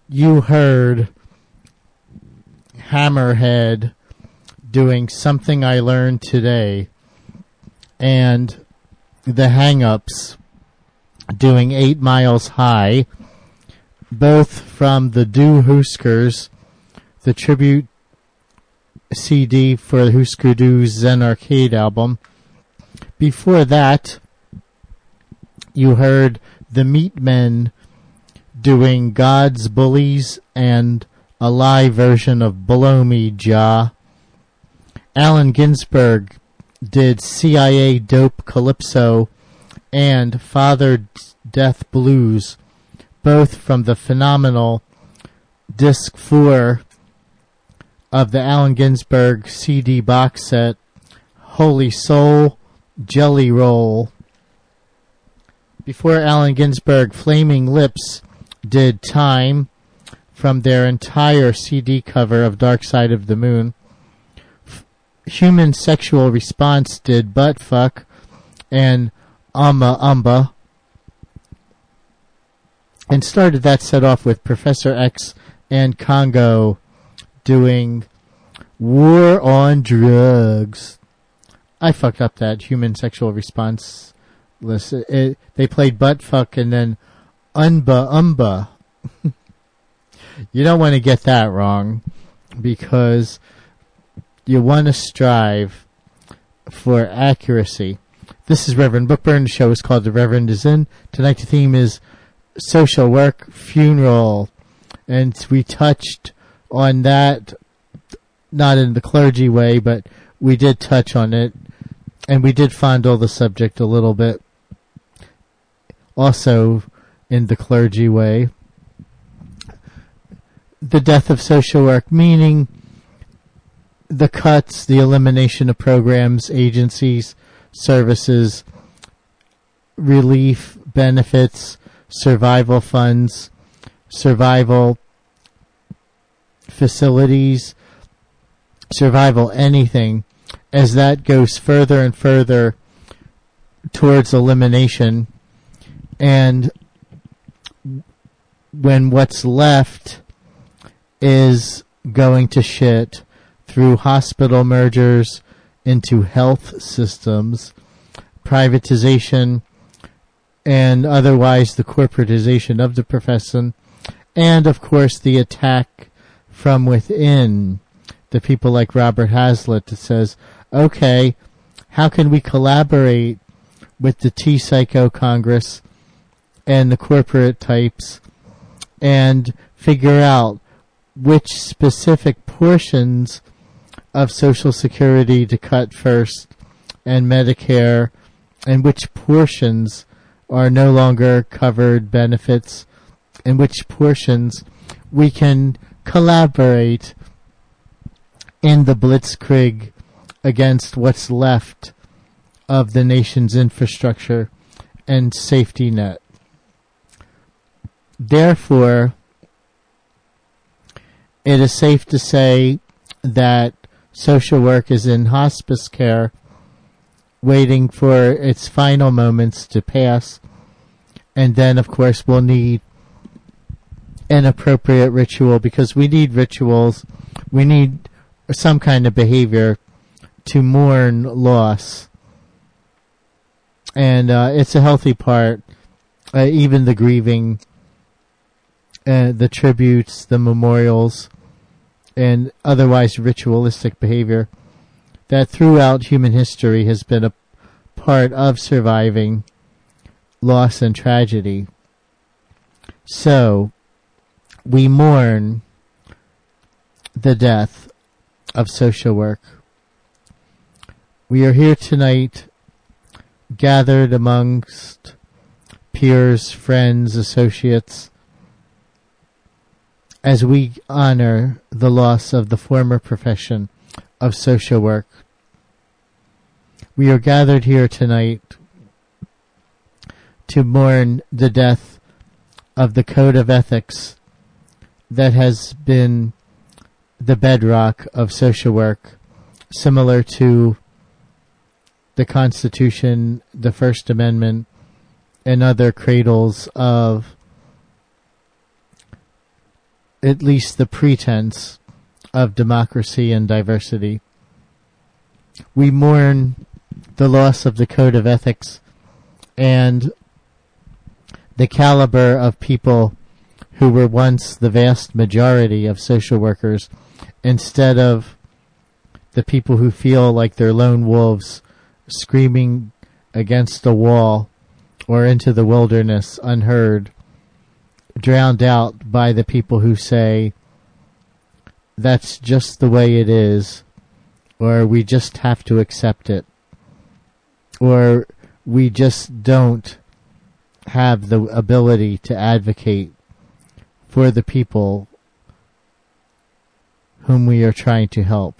you heard Hammerhead doing Something I Learned Today, and the Hang-Ups doing 8 Miles High, both from the Do Huskers, the tribute CD for the Husker Du Zen Arcade album. Before that, you heard the Meatmen doing God's Bullies and a live version of Blow Me Jah. Allen Ginsberg did CIA Dope Calypso and Father Death Blues, both from the phenomenal Disc 4 of the Allen Ginsberg CD box set, Holy Soul, Jelly Roll. Before Allen Ginsberg, Flaming Lips did Time from their entire CD cover of Dark Side of the Moon. Human Sexual Response did Buttfuck and Umba Umba, and started that set off with Professor X and Congo doing War on Drugs. I fucked up that Human Sexual Response list. They played Buttfuck and then Umba Umba. You don't want to get that wrong, because you want to strive for accuracy. This is Reverend Bookburn. The show is called The Reverend Is In. Tonight the theme is social work, funeral, and we touched on that, not in the clergy way, but we did touch on it, and we did fondle the subject a little bit, also in the clergy way. The death of social work, meaning the cuts, the elimination of programs, agencies, services, relief, benefits, survival funds, survival facilities, survival anything, as that goes further and further towards elimination. And when what's left is going to shit through hospital mergers into health systems, privatization, and otherwise the corporatization of the profession, and of course the attack from within, the people like Robert Hazlitt that says, okay, how can we collaborate with the T-Psycho Congress and the corporate types and figure out which specific portions of Social Security to cut first and Medicare, and which portions are no longer covered benefits, and which portions we can collaborate in the blitzkrieg against what's left of the nation's infrastructure and safety net. Therefore, it is safe to say that social work is in hospice care, waiting for its final moments to pass, and then, of course, we'll need an appropriate ritual, because we need rituals, we need some kind of behavior to mourn loss. And it's a healthy part, even the grieving, the tributes, the memorials, and otherwise ritualistic behavior that throughout human history has been a part of surviving loss and tragedy. So, we mourn the death of social work. We are here tonight, gathered amongst peers, friends, associates, as we honor the loss of the former profession of social work. We are gathered here tonight to mourn the death of the code of ethics that has been the bedrock of social work, similar to the Constitution, the First Amendment, and other cradles of at least the pretense of democracy and diversity. We mourn the loss of the code of ethics and the caliber of people who were once the vast majority of social workers, instead of the people who feel like they're lone wolves screaming against a wall or into the wilderness unheard, drowned out by the people who say, that's just the way it is, or we just have to accept it, or we just don't have the ability to advocate for the people whom we are trying to help.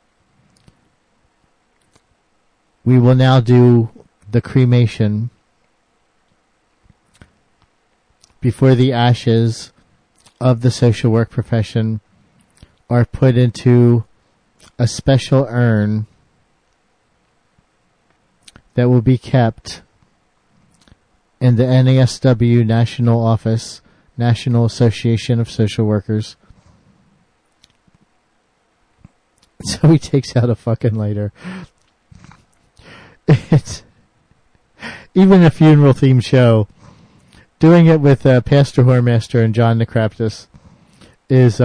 We will now do the cremation before the ashes of the social work profession are put into a special urn that will be kept in the NASW National Office, National Association of Social Workers. So he takes out a fucking lighter. It's even a funeral themed show. Doing it with Pastor Whoremaster and John Necraptus is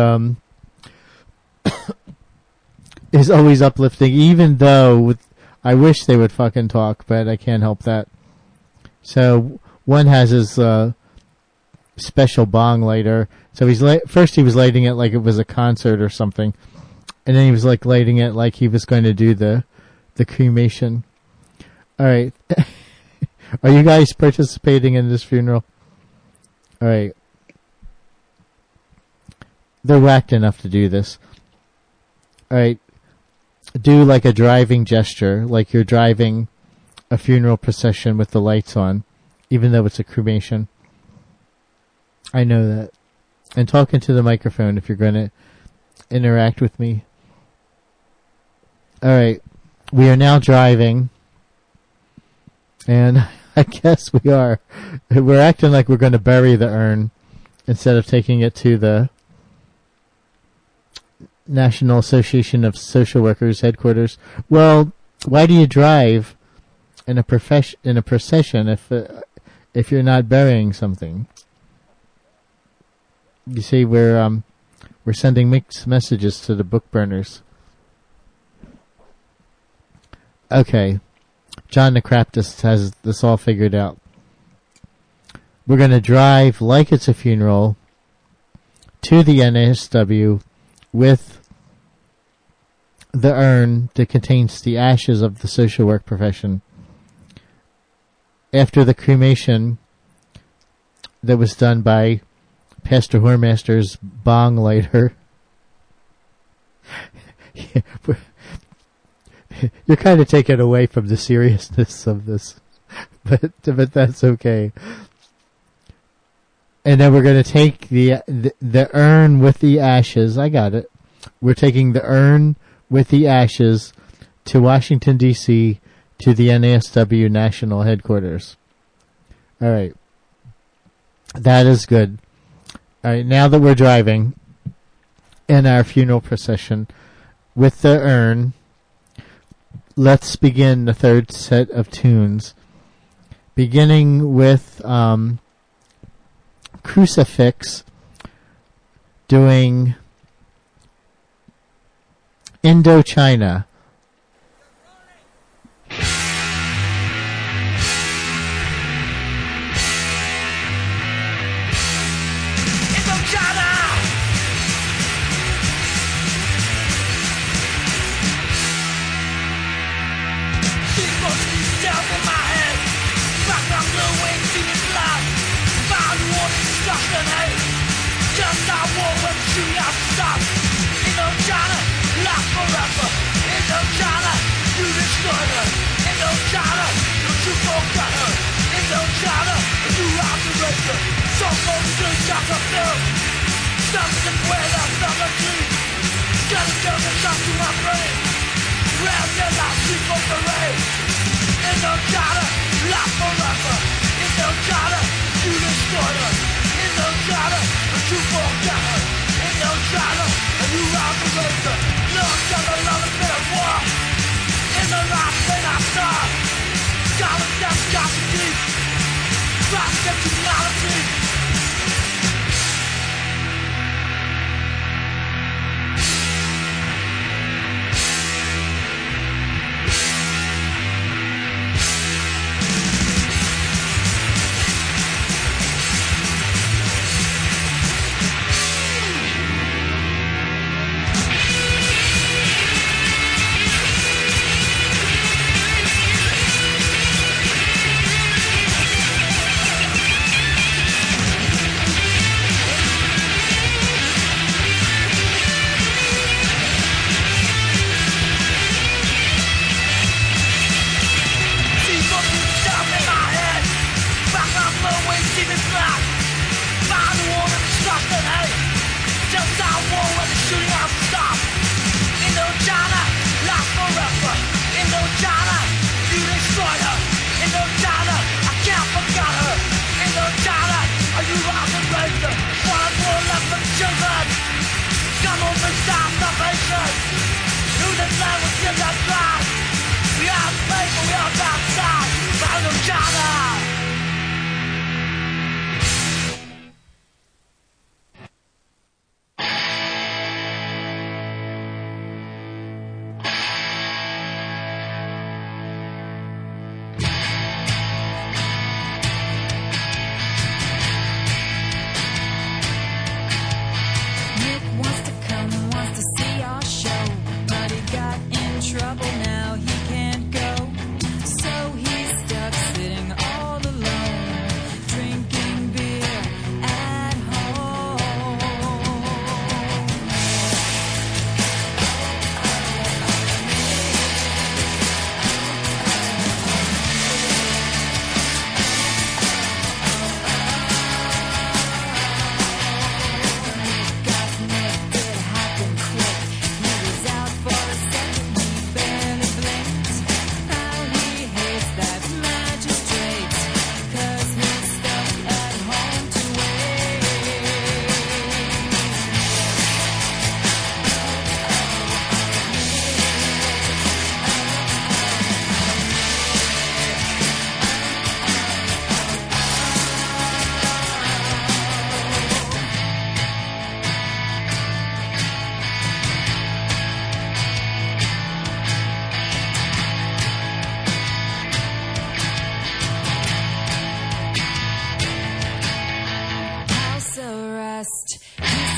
is always uplifting, even though I wish they would fucking talk, but I can't help that. So one has his special bong lighter. So he's first he was lighting it like it was a concert or something, and then he was like lighting it like he was going to do the cremation. All right, are you guys participating in this funeral? All right, they're whacked enough to do this. All right, do like a driving gesture, like you're driving a funeral procession with the lights on, even though it's a cremation. I know that. And talk into the microphone if you're going to interact with me. All right, we are now driving, and I guess we are. We're acting like we're going to bury the urn instead of taking it to the National Association of Social Workers headquarters. Well, why do you drive in a procession if you're not burying something? You see, we're sending mixed messages to the book burners. Okay, John Necraptus has this all figured out. We're going to drive like it's a funeral to the NASW with the urn that contains the ashes of the social work profession. After the cremation that was done by Pastor Whoremaster's bong lighter. You're kind of taken away from the seriousness of this, but that's okay. And then we're going to take the urn with the ashes. I got it. We're taking the urn with the ashes to Washington, D.C., to the NASW National Headquarters. All right. That is good. All right, now that we're driving in our funeral procession with the urn, let's begin the third set of tunes, beginning with Crucifix doing Indochina.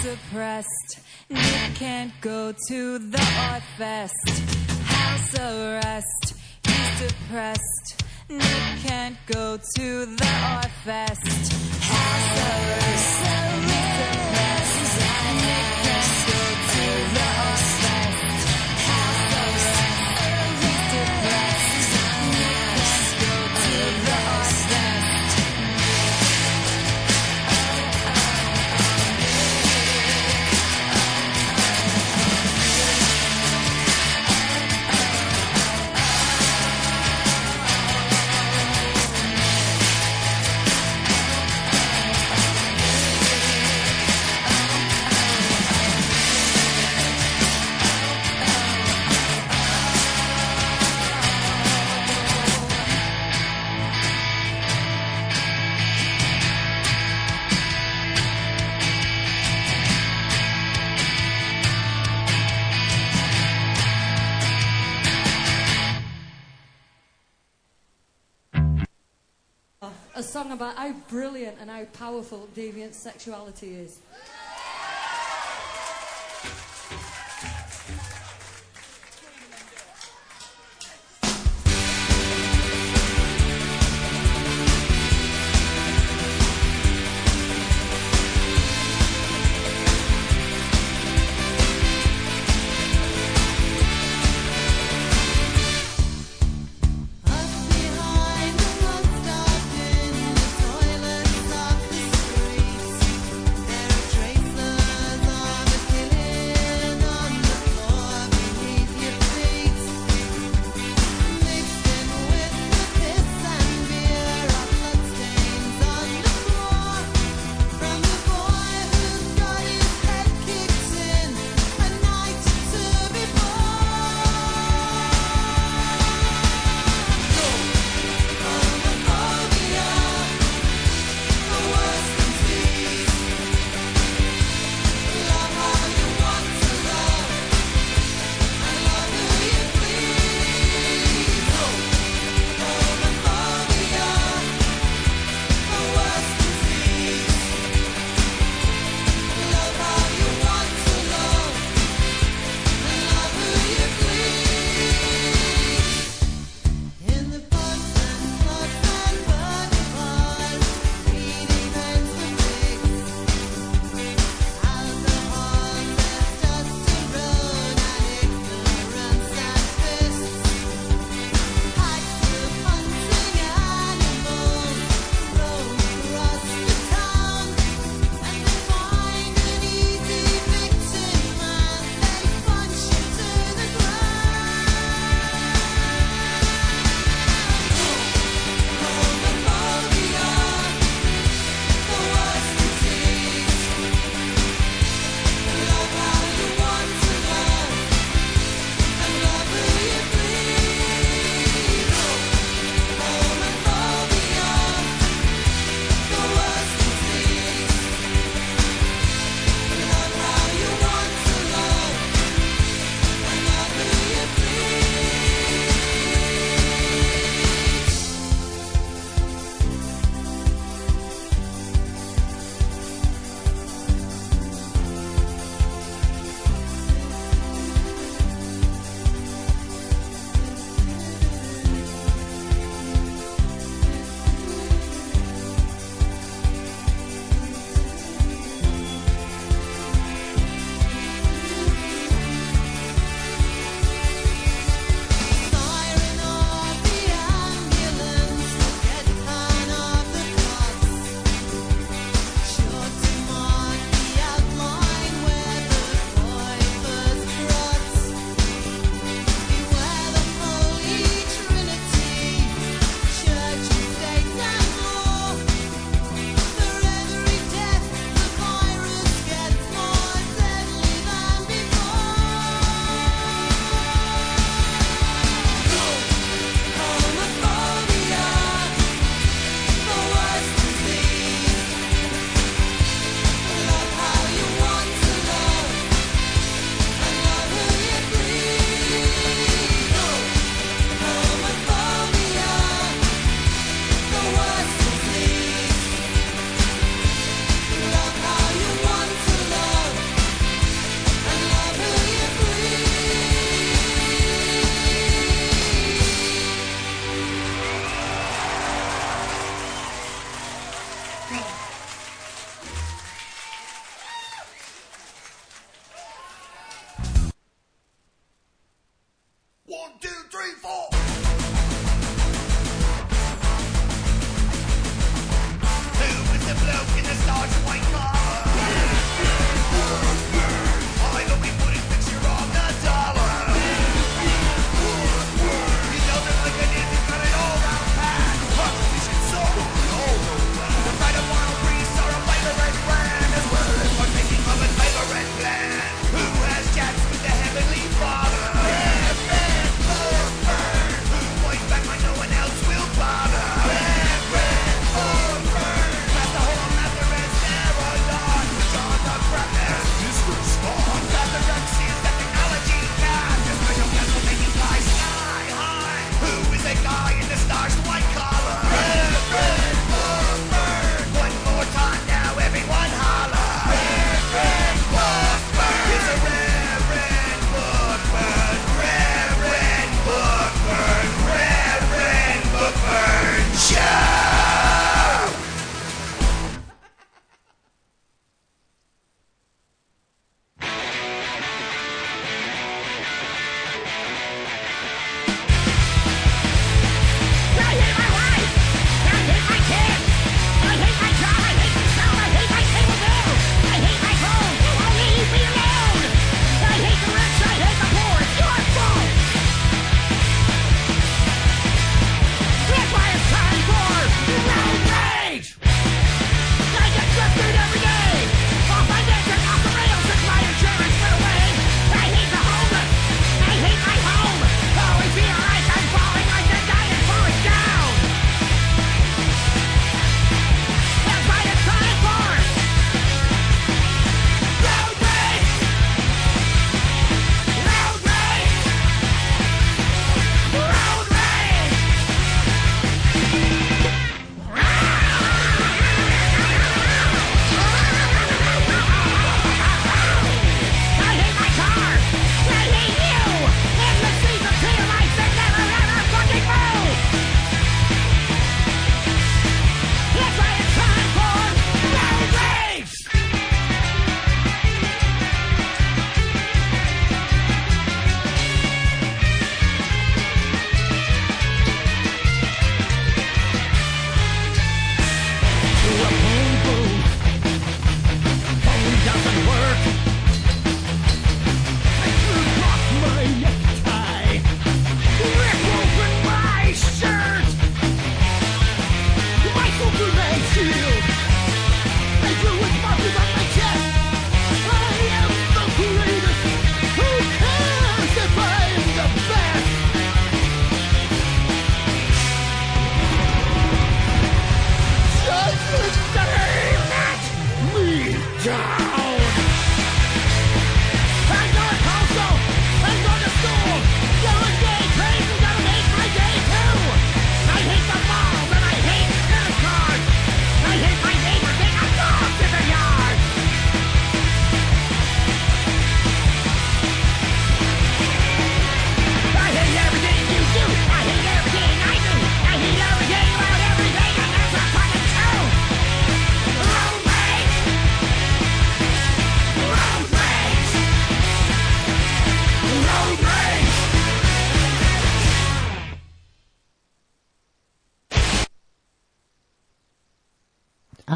suppressed. Nick can't go to the art fest. House arrest, he's depressed. Nick can't go to the art fest. House arrest, he's depressed. Nick can't go to the art fest. House arrest, he's depressed. Nick can't go to the art fest. A song about how brilliant and how powerful deviant sexuality is. Behind the bus stop in the toilets of the streets.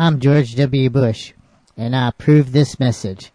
I'm George W. Bush, and I approve this message.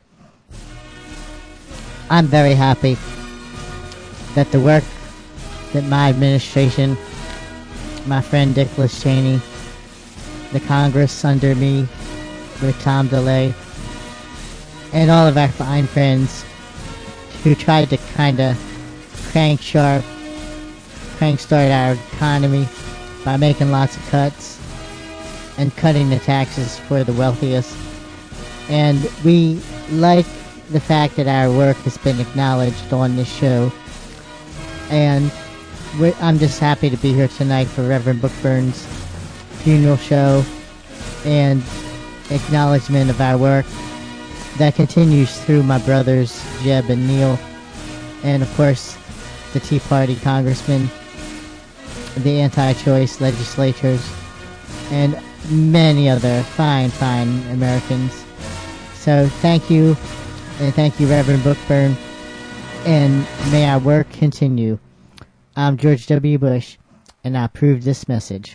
I'm very happy that the work that my administration, my friend Dick Cheney, the Congress under me with Tom DeLay, and all of our fine friends who tried to kind of crank start our economy by making lots of cuts and cutting the taxes for the wealthiest. And we like the fact that our work has been acknowledged on this show. And I'm just happy to be here tonight for Reverend Bookburn's funeral show and acknowledgement of our work that continues through my brothers Jeb and Neil, and of course the Tea Party congressmen, the anti-choice legislators, and many other fine Americans. So thank you, and thank you, Reverend Bookburn, and may our work continue. I'm George W. Bush, and I approve this message.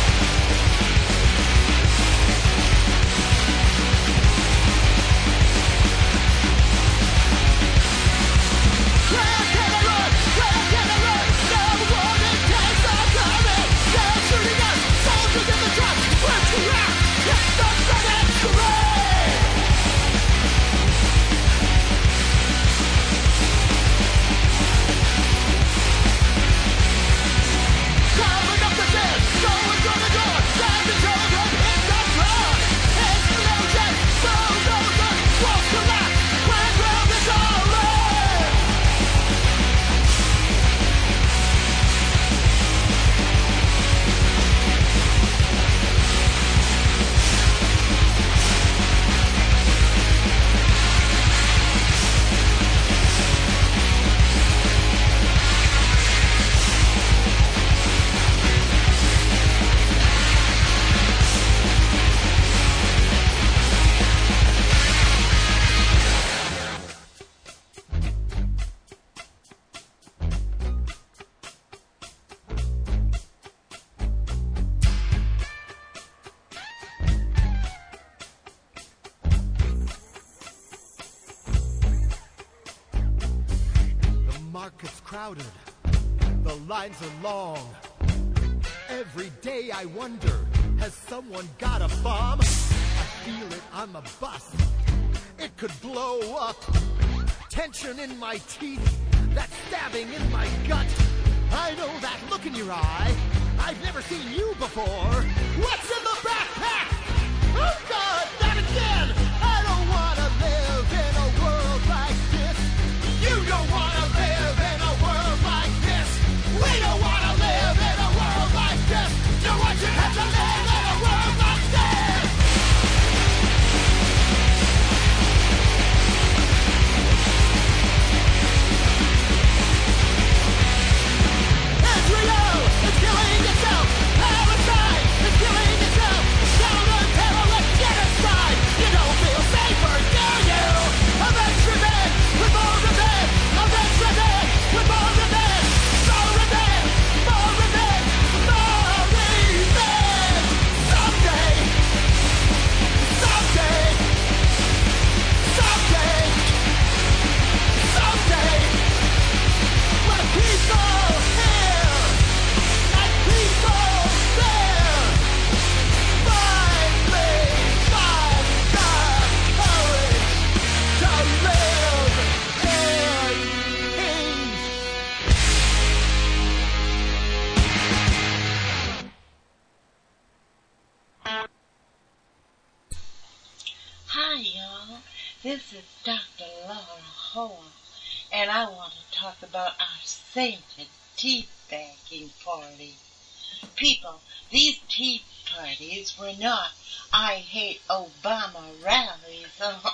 Crowded, the lines are long. Every day I wonder, has someone got a bomb? I feel it on the bus, it could blow up. Tension in my teeth, that stabbing in my gut. I know that look in your eye, I've never seen you before. What's in the backpack? Oh God, not again! I don't wanna live in a world like this. You don't wanna live in a world like this. We don't wanna live in a world like this. No one should have to live in a world like this. Israel is killing itself. Palestine is killing itself. Counter-terrorist genocide. You don't feel safer, do you? Avenge revenge with more revenge. Avenge revenge with more revenge. More revenge, more revenge, more revenge. Someday, someday, someday, someday, when people here and people there finally find the courage to live in peace. Hi, y'all. This is Dr. Laura Hall, and I want to talk about our sainted tea bagging party. People, these tea parties were not I hate Obama rallies.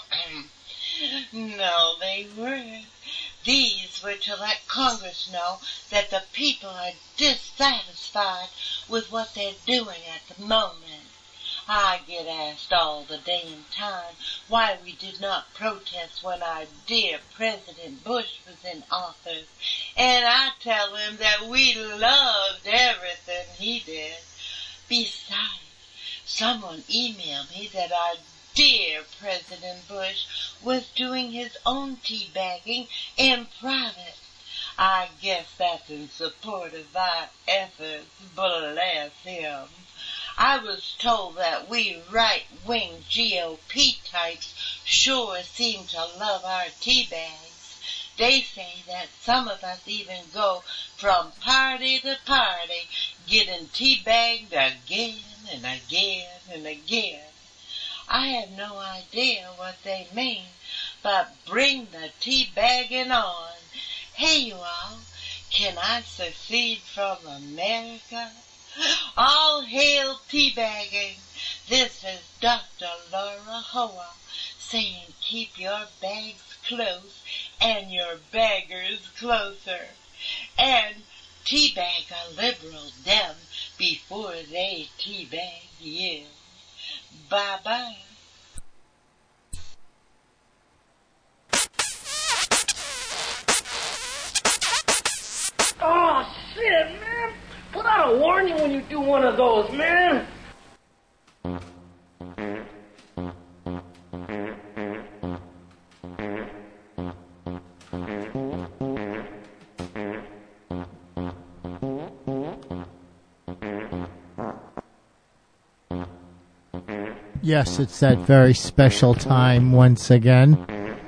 No, they weren't. These were to let Congress know that the people are dissatisfied with what they're doing at the moment. I get asked all the damn time why we did not protest when our dear President Bush was in office. And I tell them that we loved everything he did. Besides, someone emailed me that our dear President Bush was doing his own teabagging in private. I guess that's in support of our efforts, bless him. I was told that we right-wing GOP types sure seem to love our tea bags. They say that some of us even go from party to party, getting tea bagged again and again and again. I have no idea what they mean, but bring the tea bagging on. Hey you all, can I secede from America? All hail teabagging. This is Dr. Laura Hoa saying keep your bags close and your baggers closer. And teabag a liberal them before they teabag you. Bye-bye. Oh, shit, man. Put out a warning when you do one of those, man. Yes, it's that very special time once again.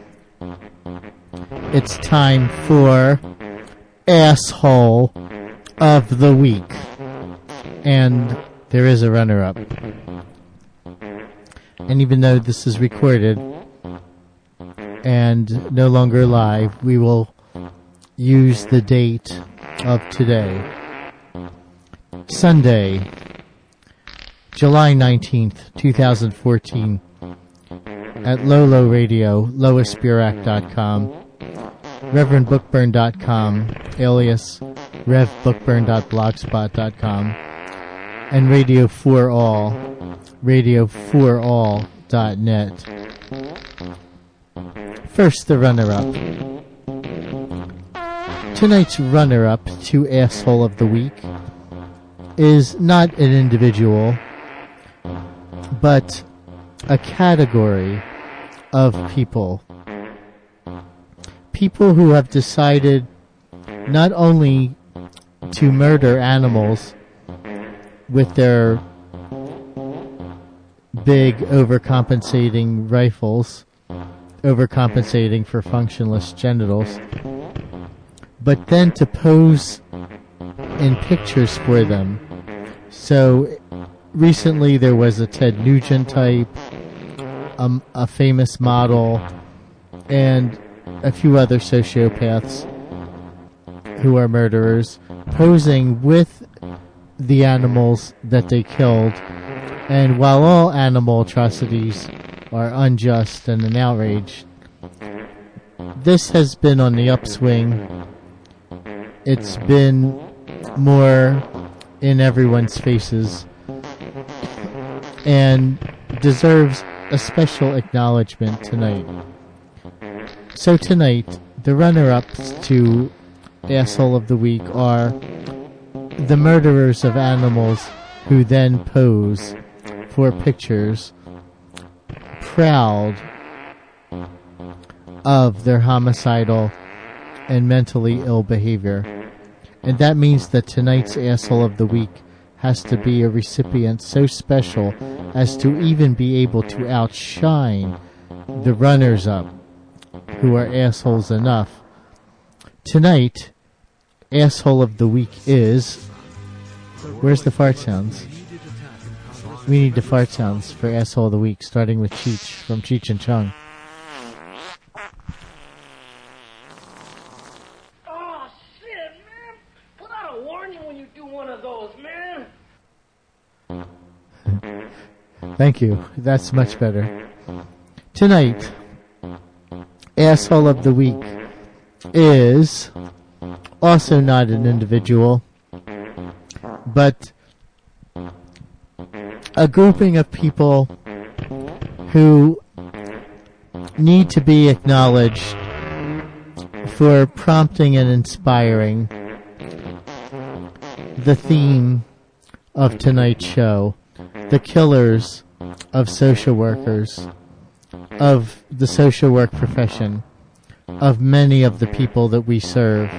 It's time for Asshole of the Week. And there is a runner-up. And even though this is recorded and no longer live, we will use the date of today. Sunday, July 19th, 2014, at Lolo Radio, LoisBurak.com, ReverendBookburn.com, alias RevBookburn.blogspot.com, and Radio 4 All, Radio4All.net. First, the runner-up. Tonight's runner-up to Asshole of the Week is not an individual, but a category of people. People who have decided not only to murder animals with their big overcompensating rifles, overcompensating for functionless genitals, but then to pose in pictures for them. So recently there was a Ted Nugent type, a famous model, and a few other sociopaths who are murderers posing with the animals that they killed. And while all animal atrocities are unjust and an outrage, this has been on the upswing. It's been more in everyone's faces and deserves a special acknowledgement tonight. So tonight, the runner-ups to Asshole of the Week are the murderers of animals who then pose for pictures proud of their homicidal and mentally ill behavior. And that means that tonight's Asshole of the Week has to be a recipient so special as to even be able to outshine the runners-up who are assholes enough. Tonight, Asshole of the Week is... Where's the fart sounds? We need the fart sounds for Asshole of the Week, starting with Cheech from Cheech and Chong. Oh, shit, man. Put out a warning when you do one of those, man. Thank you. That's much better. Tonight, Asshole of the Week is also not an individual, but a grouping of people who need to be acknowledged for prompting and inspiring the theme of tonight's show, the killers of social workers, of the social work profession, of many of the people that we serve,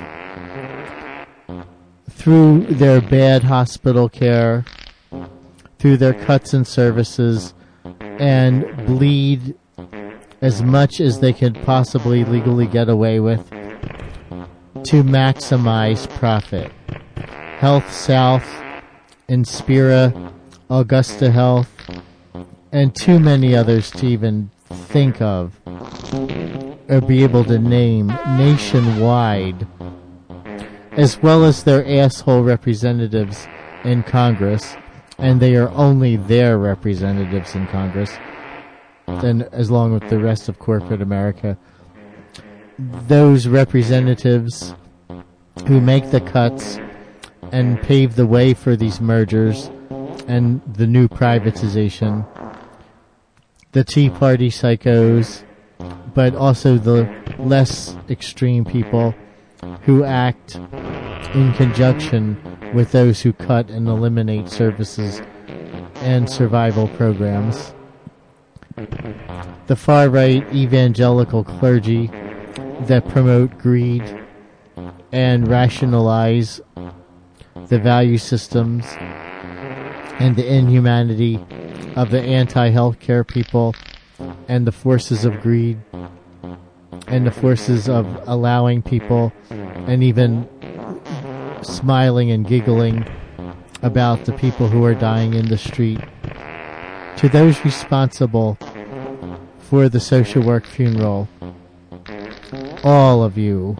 through their bad hospital care, through their cuts in services, and bleed as much as they could possibly legally get away with to maximize profit. Health South, Inspira, Augusta Health, and too many others to even think of or be able to name nationwide, as well as their asshole representatives in Congress, and they are only their representatives in Congress, and as long with the rest of corporate America. Those representatives who make the cuts and pave the way for these mergers and the new privatization, the Tea Party psychos, but also the less extreme people who act in conjunction with those who cut and eliminate services and survival programs. The far-right evangelical clergy that promote greed and rationalize the value systems and the inhumanity of the anti-healthcare people and the forces of greed and the forces of allowing people and even smiling and giggling about the people who are dying in the street. To those responsible for the social work funeral, all of you,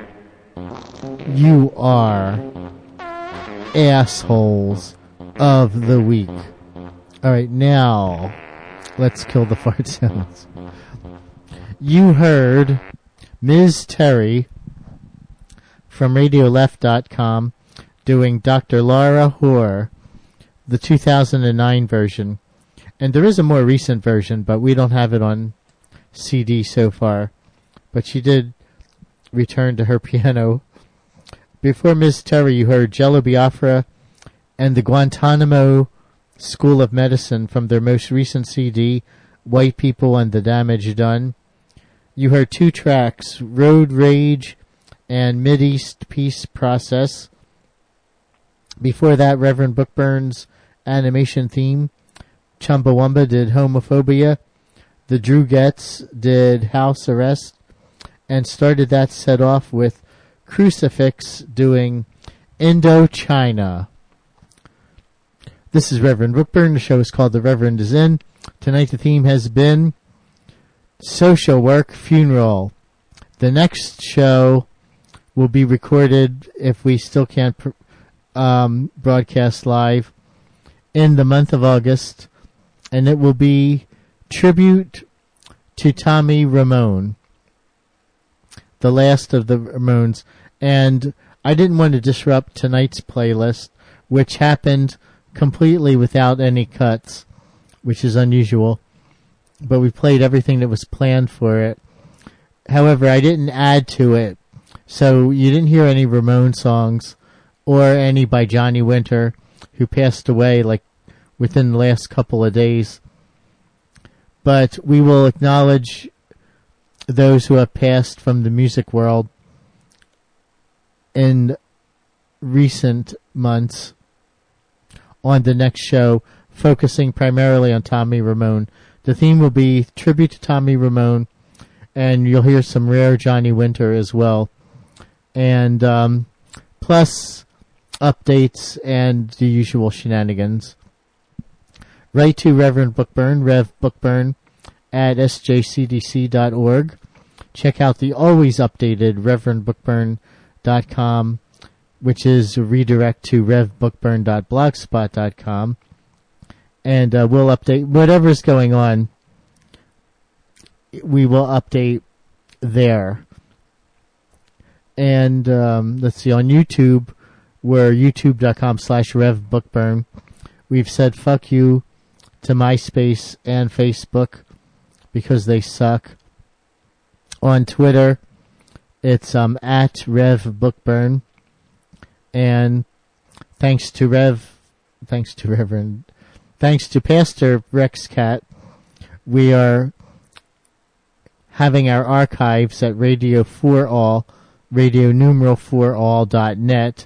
you are assholes of the week. Alright, now let's kill the fart sounds. You heard Ms. Terry from RadioLeft.com doing Dr. Laura Hoare, the 2009 version. And there is a more recent version, but we don't have it on CD so far. But she did return to her piano. Before Ms. Terry, you heard Jello Biafra and the Guantanamo School of Medicine from their most recent CD, White People and the Damage Done. You heard two tracks, Road Rage and Mideast Peace Process. Before that, Reverend Bookburn's animation theme, Chumbawamba did Homophobia. The Drugettes did House Arrest. And started that set off with Crucifix doing Indochina. This is Reverend Bookburn. The show is called The Reverend Is In. Tonight the theme has been Social Work Funeral. The next show will be recorded, if we still can't broadcast live, in the month of August, and it will be tribute to Tommy Ramone, the last of the Ramones. And I didn't want to disrupt tonight's playlist, which happened completely without any cuts, which is unusual, but we played everything that was planned for it. However, I didn't add to it, so you didn't hear any Ramone songs or any by Johnny Winter, who passed away like within the last couple of days. But we will acknowledge those who have passed from the music world in recent months on the next show, focusing primarily on Tommy Ramone. The theme will be tribute to Tommy Ramone, and you'll hear some rare Johnny Winter as well. And plus updates and the usual shenanigans. Write to Reverend Bookburn, Rev Bookburn, at sjcdc.org. Check out the always updated reverendbookburn.com, which is a redirect to revbookburn.blogspot.com. And we'll update whatever's going on. We will update there. And let's see, on YouTube, we're youtube.com/revbookburn. We've said fuck you to MySpace and Facebook because they suck. On Twitter, it's at RevBookburn. And thanks to Reverend thanks to Pastor Rex Cat, we are having our archives at Radio 4All, radio4all.net,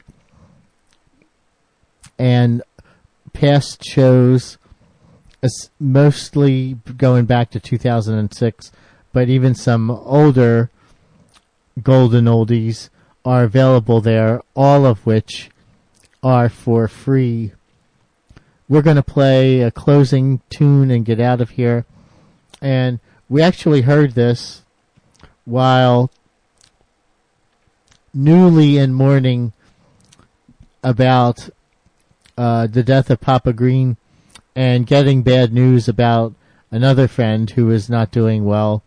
and past shows, mostly going back to 2006, but even some older golden oldies are available there, all of which are for free. We're going to play a closing tune and get out of here. And we actually heard this while newly in mourning about the death of Papa Green and getting bad news about another friend who is not doing well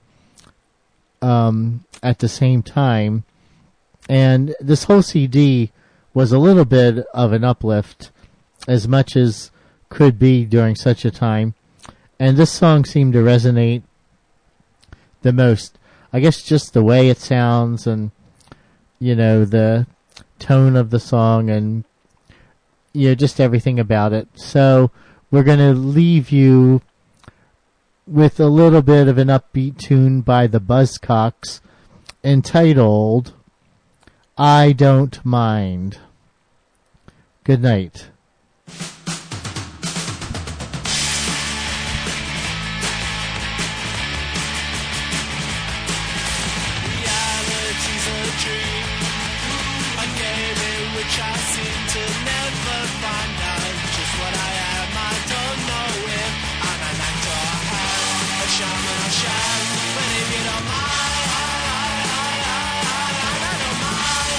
at the same time. And this whole CD was a little bit of an uplift, as much as could be during such a time. And this song seemed to resonate the most. I guess just the way it sounds and, you know, the tone of the song and, you know, just everything about it. So we're going to leave you with a little bit of an upbeat tune by the Buzzcocks entitled I Don't Mind. Good night. Reality's a dream, a game in which I seem to never find out just what I am. I don't know if I'm an actor or a shaman or sham, but if you don't mind, I don't mind.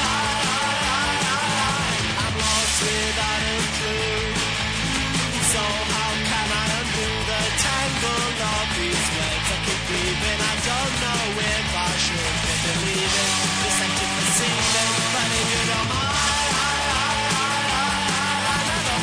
I'm lost without a clue, so how can I undo the tangle of these webs? I keep breathing, I don't know if I should be believing this empty perceiving, but if you don't mind, I don't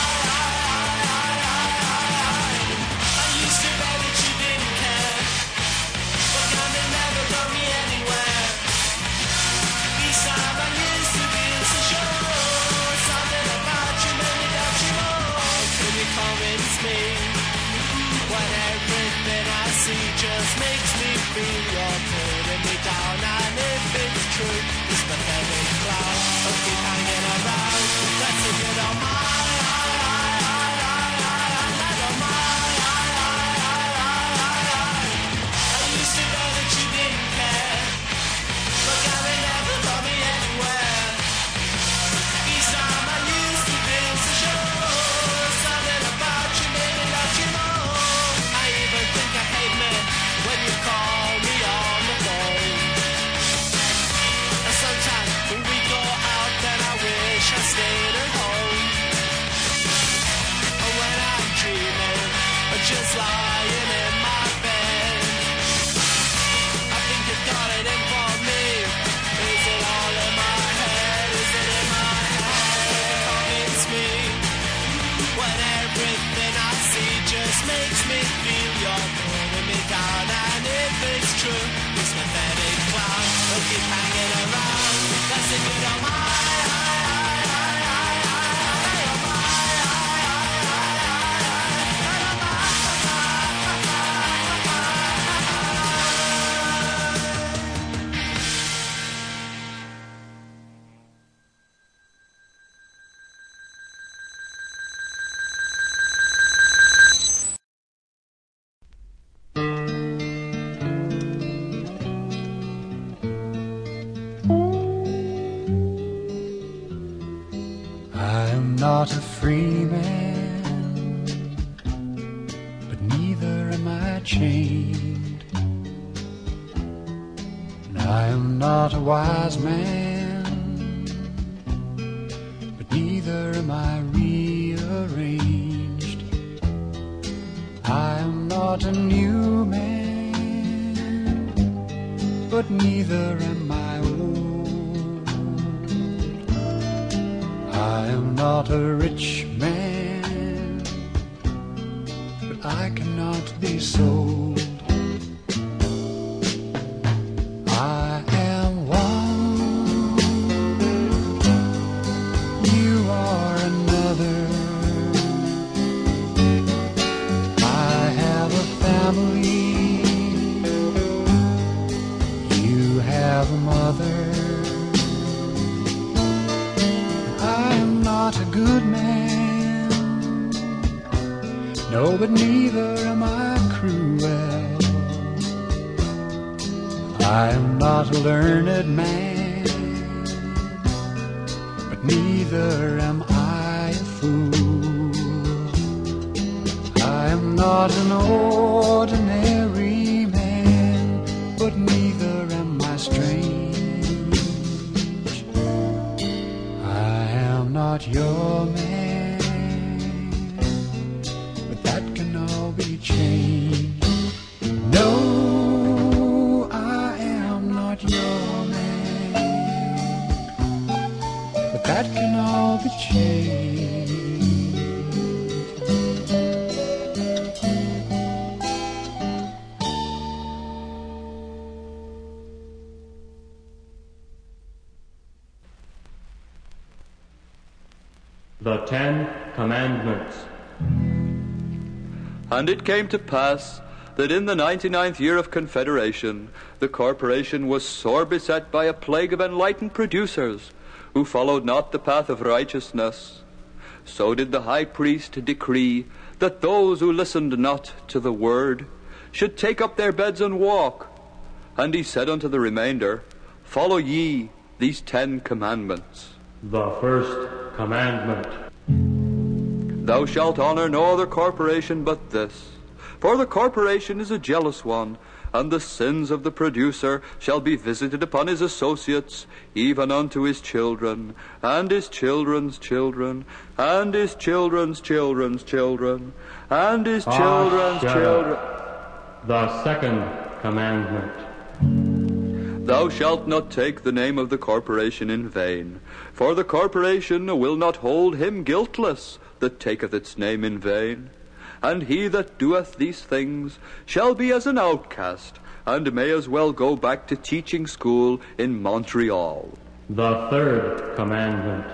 mind. I used to bet that you didn't care, but God may never got me anywhere. Besides, I used to be so sure, something about you made me doubt you more. Can you convince me when everything I see just makes me feel you're putting me down? And if it's true, this pathetic cloud will keep hanging around. That's if you don't mind. I don't mind. I used to know that you didn't care, but God may never got me anywhere. Each time I used to feel so sure, something about you made me doubt you more. I even think I hate me when you call me on the phone. And sometimes when we go out, then I wish I stayed at home. And when I'm dreaming, or just lying in my bed, I think you got it in for me. Is it all in my head? Is it in my head? Convince me when everything I see just makes me feel you're putting me down. And if it's true, this pathetic clown will keep hanging around. That's if you don't mind. I am not a free man, but neither am I chained. And I am not a wise man, but neither am I rearranged. I am not a new man, but neither am I old. I am not a rich man, but I cannot be sold. I am one, you are another. have a mother. I am not a good man, no, but neither am I cruel. I am not a learned man, but neither am I a fool. I am not an ordinary man, but neither am I strange. I am not your man, but that can all be changed. No, I am not your man, but that can all be changed. The 10 Commandments. And it came to pass that in the 99th year of Confederation, the corporation was sore beset by a plague of enlightened producers, who followed not the path of righteousness. So did the high priest decree that those who listened not to the word should take up their beds and walk. And he said unto the remainder, Follow ye these 10 commandments. The first commandment. Thou shalt honor no other corporation but this. For the corporation is a jealous one, and the sins of the producer shall be visited upon his associates, even unto his children, and his children's children, and his children's children's children, and his children's children. The second commandment. Thou shalt not take the name of the corporation in vain, for the corporation will not hold him guiltless that taketh its name in vain. And he that doeth these things shall be as an outcast, and may as well go back to teaching school in Montreal. The third commandment.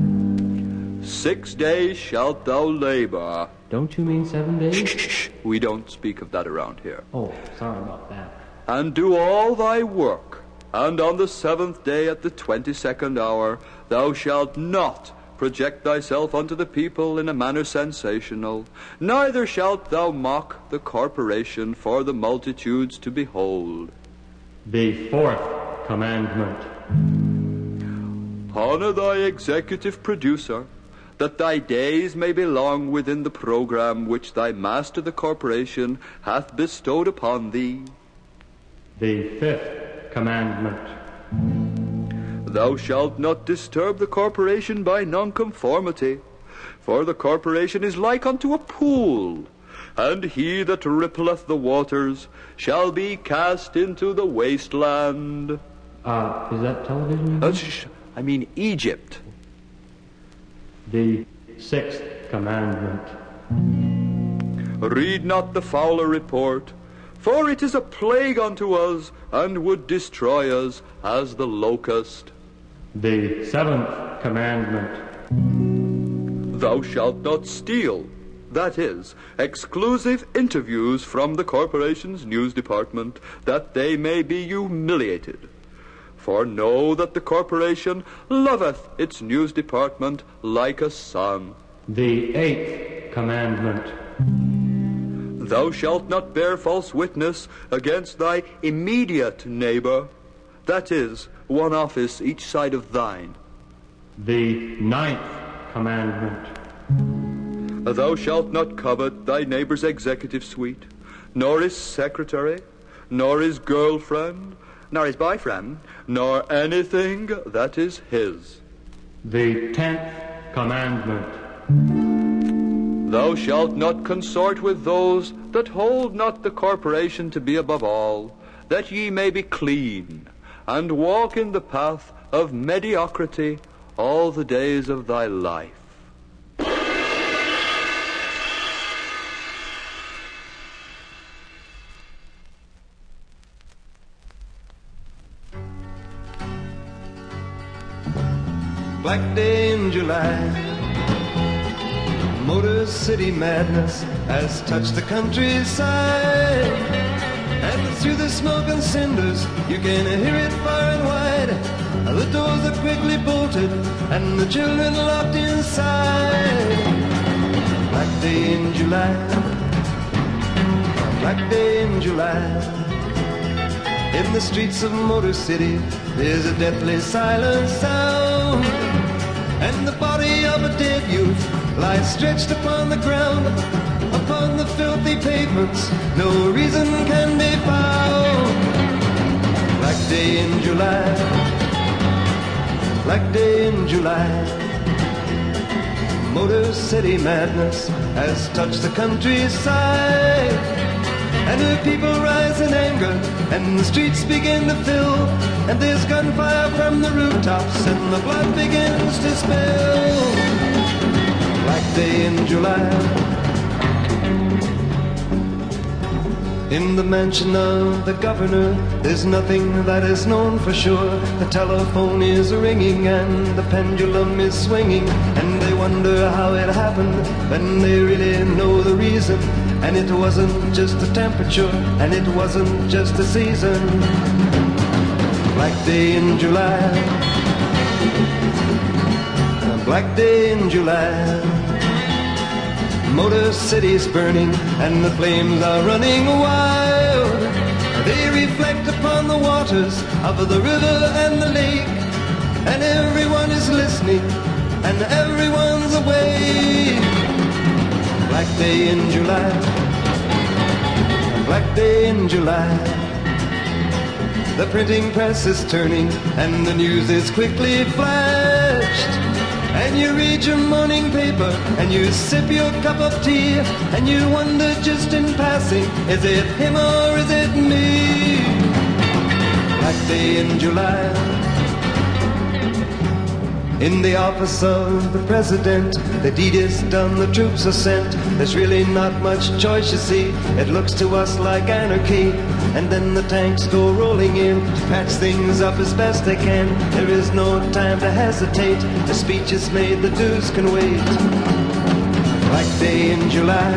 6 days shalt thou labor. Don't you mean 7 days? Shh. We don't speak of that around here. Oh, sorry about that. And do all thy work, and on the 7th day at the 22nd hour thou shalt not project thyself unto the people in a manner sensational, neither shalt thou mock the corporation for the multitudes to behold. The fourth commandment. Honor thy executive producer, that thy days may belong within the program which thy master the corporation hath bestowed upon thee. The fifth commandment. Thou shalt not disturb the corporation by nonconformity, for the corporation is like unto a pool, and he that rippleth the waters shall be cast into the wasteland. Is that television? I mean Egypt. The sixth commandment. Read not the fowler report, for it is a plague unto us, and would destroy us as the locust. The seventh commandment. Thou shalt not steal. That is, exclusive interviews from the corporation's news department, that they may be humiliated. For know that the corporation loveth its news department like a son. The eighth commandment. Thou shalt not bear false witness against thy immediate neighbor, that is, one office each side of thine. The ninth commandment. Thou shalt not covet thy neighbor's executive suite, nor his secretary, nor his girlfriend, nor his boyfriend, nor anything that is his. The 10th commandment. Thou shalt not consort with those that hold not the corporation to be above all, that ye may be clean, and walk in the path of mediocrity all the days of thy life. Black day in July, Motor City madness has touched the countryside, rattles through the smoke and cinders. You can hear it far and wide. The doors are quickly bolted and the children locked inside. Black day in July, black day in July. In the streets of Motor City, there's a deathly silent sound, and the body of a dead youth lies stretched upon the ground. Upon the filthy pavements, no reason can be found. Black day in July, black day in July. Motor City madness has touched the countryside, and the people rise in anger, and the streets begin to fill, and there's gunfire from the rooftops, and the blood begins to spill. Black day in July. In the mansion of the governor, there's nothing that is known for sure. The telephone is ringing and the pendulum is swinging, and they wonder how it happened, and they really know the reason. And it wasn't just the temperature, and it wasn't just the season. Black day in July, black day in July. Motor City's burning and the flames are running wild. They reflect upon the waters of the river and the lake, and everyone is listening and everyone's awake. Black day in July, black day in July. The printing press is turning and the news is quickly flashed, and you read your morning paper and you sip your cup of tea, and you wonder just in passing, is it him or is it me? Black day in July. In the office of the president, the deed is done, the troops are sent. There's really not much choice, you see. It looks to us like anarchy. And then the tanks go rolling in to patch things up as best they can. There is no time to hesitate. The speech is made, the dues can wait. Black day in July,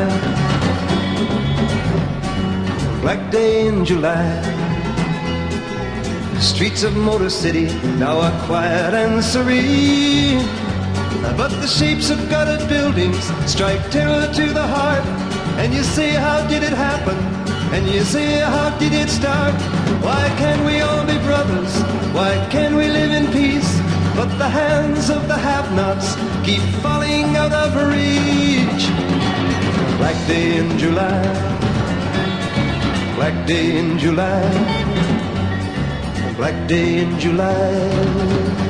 black day in July. Streets of Motor City now are quiet and serene, but the shapes of gutted buildings strike terror to the heart. And you say, how did it happen? And you say, how did it start? Why can't we all be brothers? Why can't we live in peace? But the hands of the have-nots keep falling out of reach. Black day in July, black day in July. Black day in July.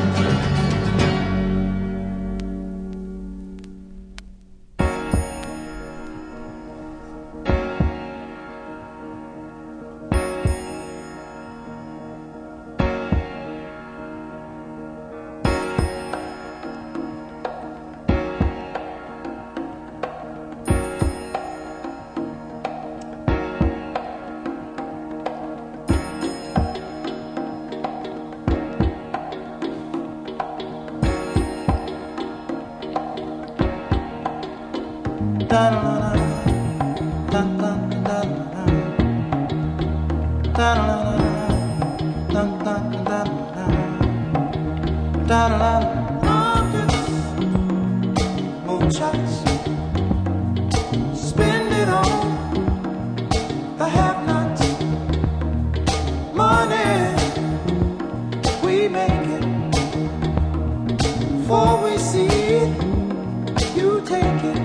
Spend it on the have-nots. Money, we make it. Before we see it, you take it.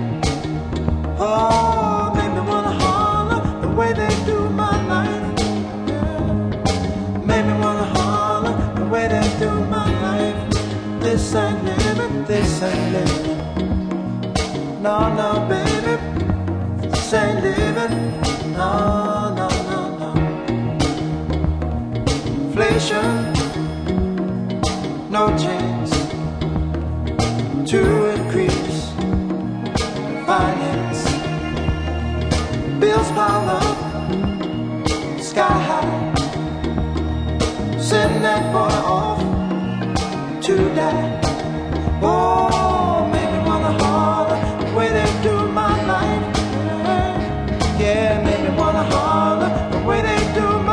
Oh, make me wanna holler the way they do my life. Yeah. Make me wanna holler the way they do my life. This ain't living, this ain't living. No, no, baby, this ain't living. No, no, no, no. Inflation, no chance to increase finance. Bills pile up, sky high. Send that boy off to die. Oh, make me wanna holler the way they do my life. Yeah, make me wanna holler the way they do my life.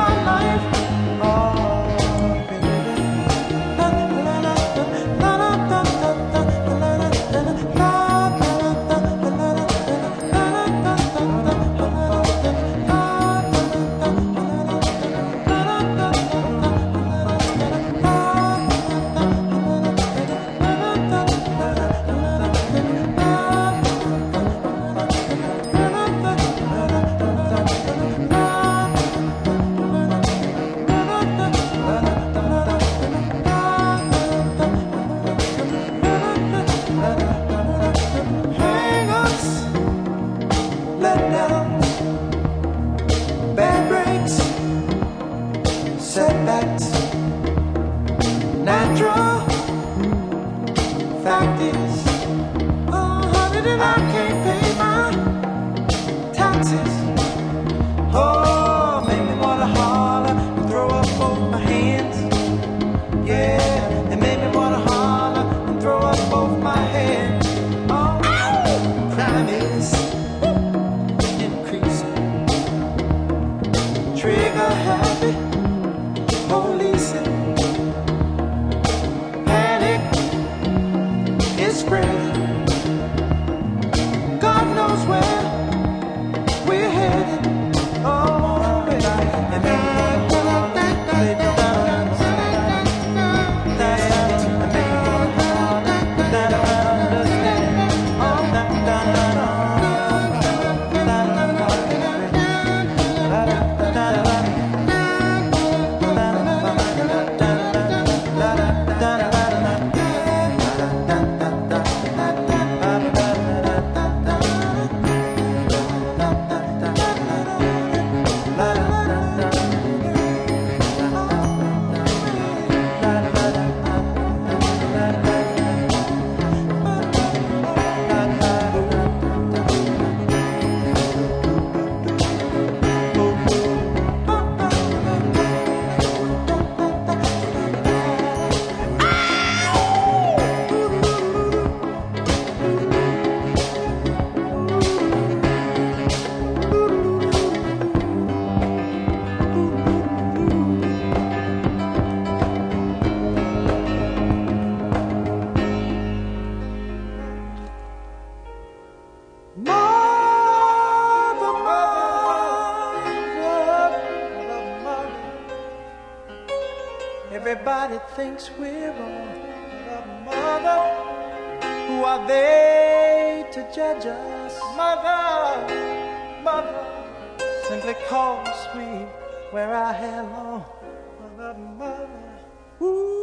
Everybody thinks we're wrong, but mother, who are they to judge us? Mother, mother, simply cause we wear our hair long. Mother, mother, ooh.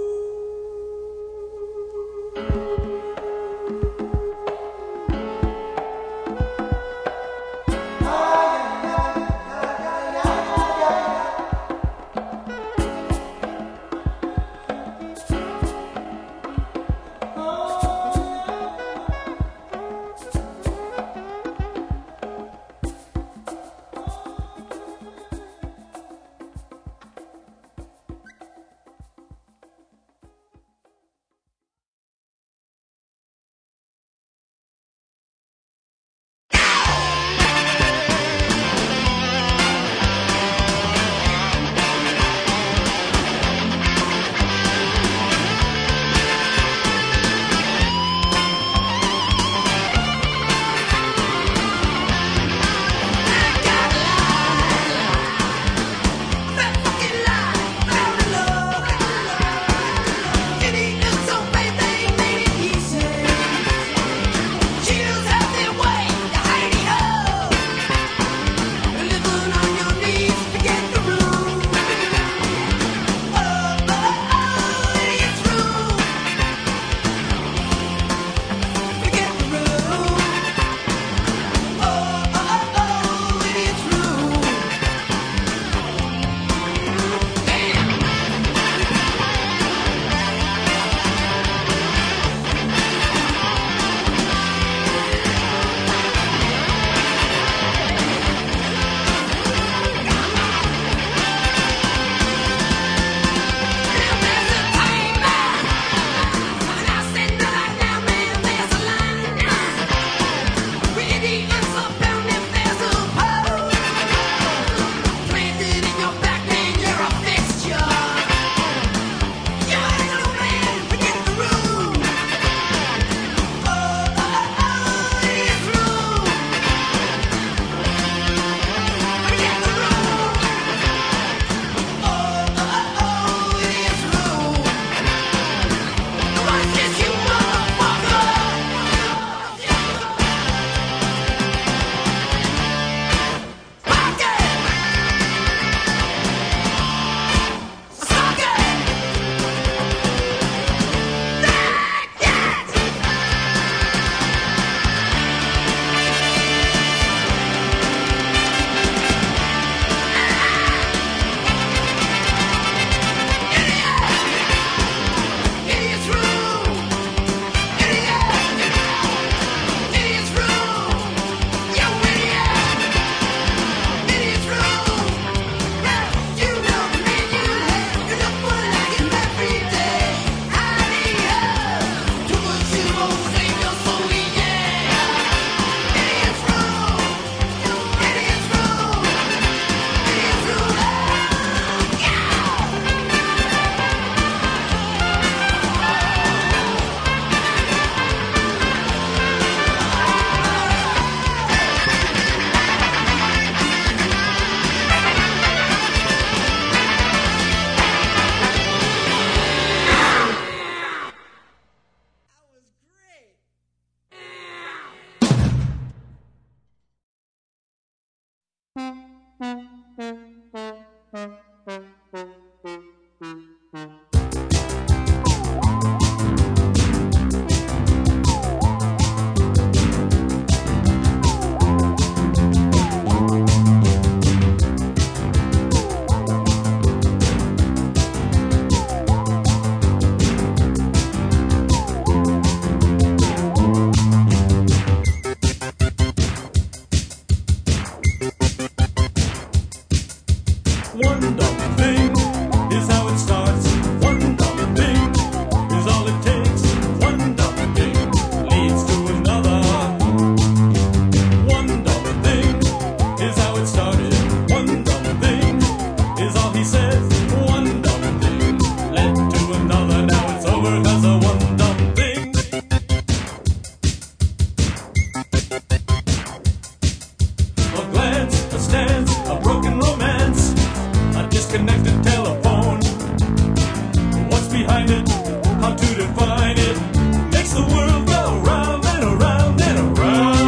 behind it, how to define it, makes the world go round and around and around.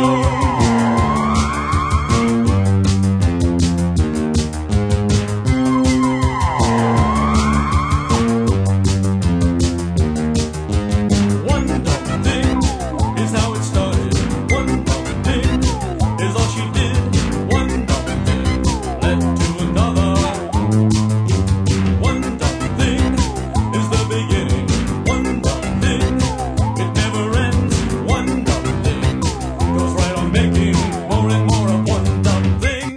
One dumb thing is how it started. One dumb thing is all she did. One dumb thing led to another. One dumb thing is the beginning. One dumb thing, it never ends. One dumb thing goes right on making more and more of one dumb thing.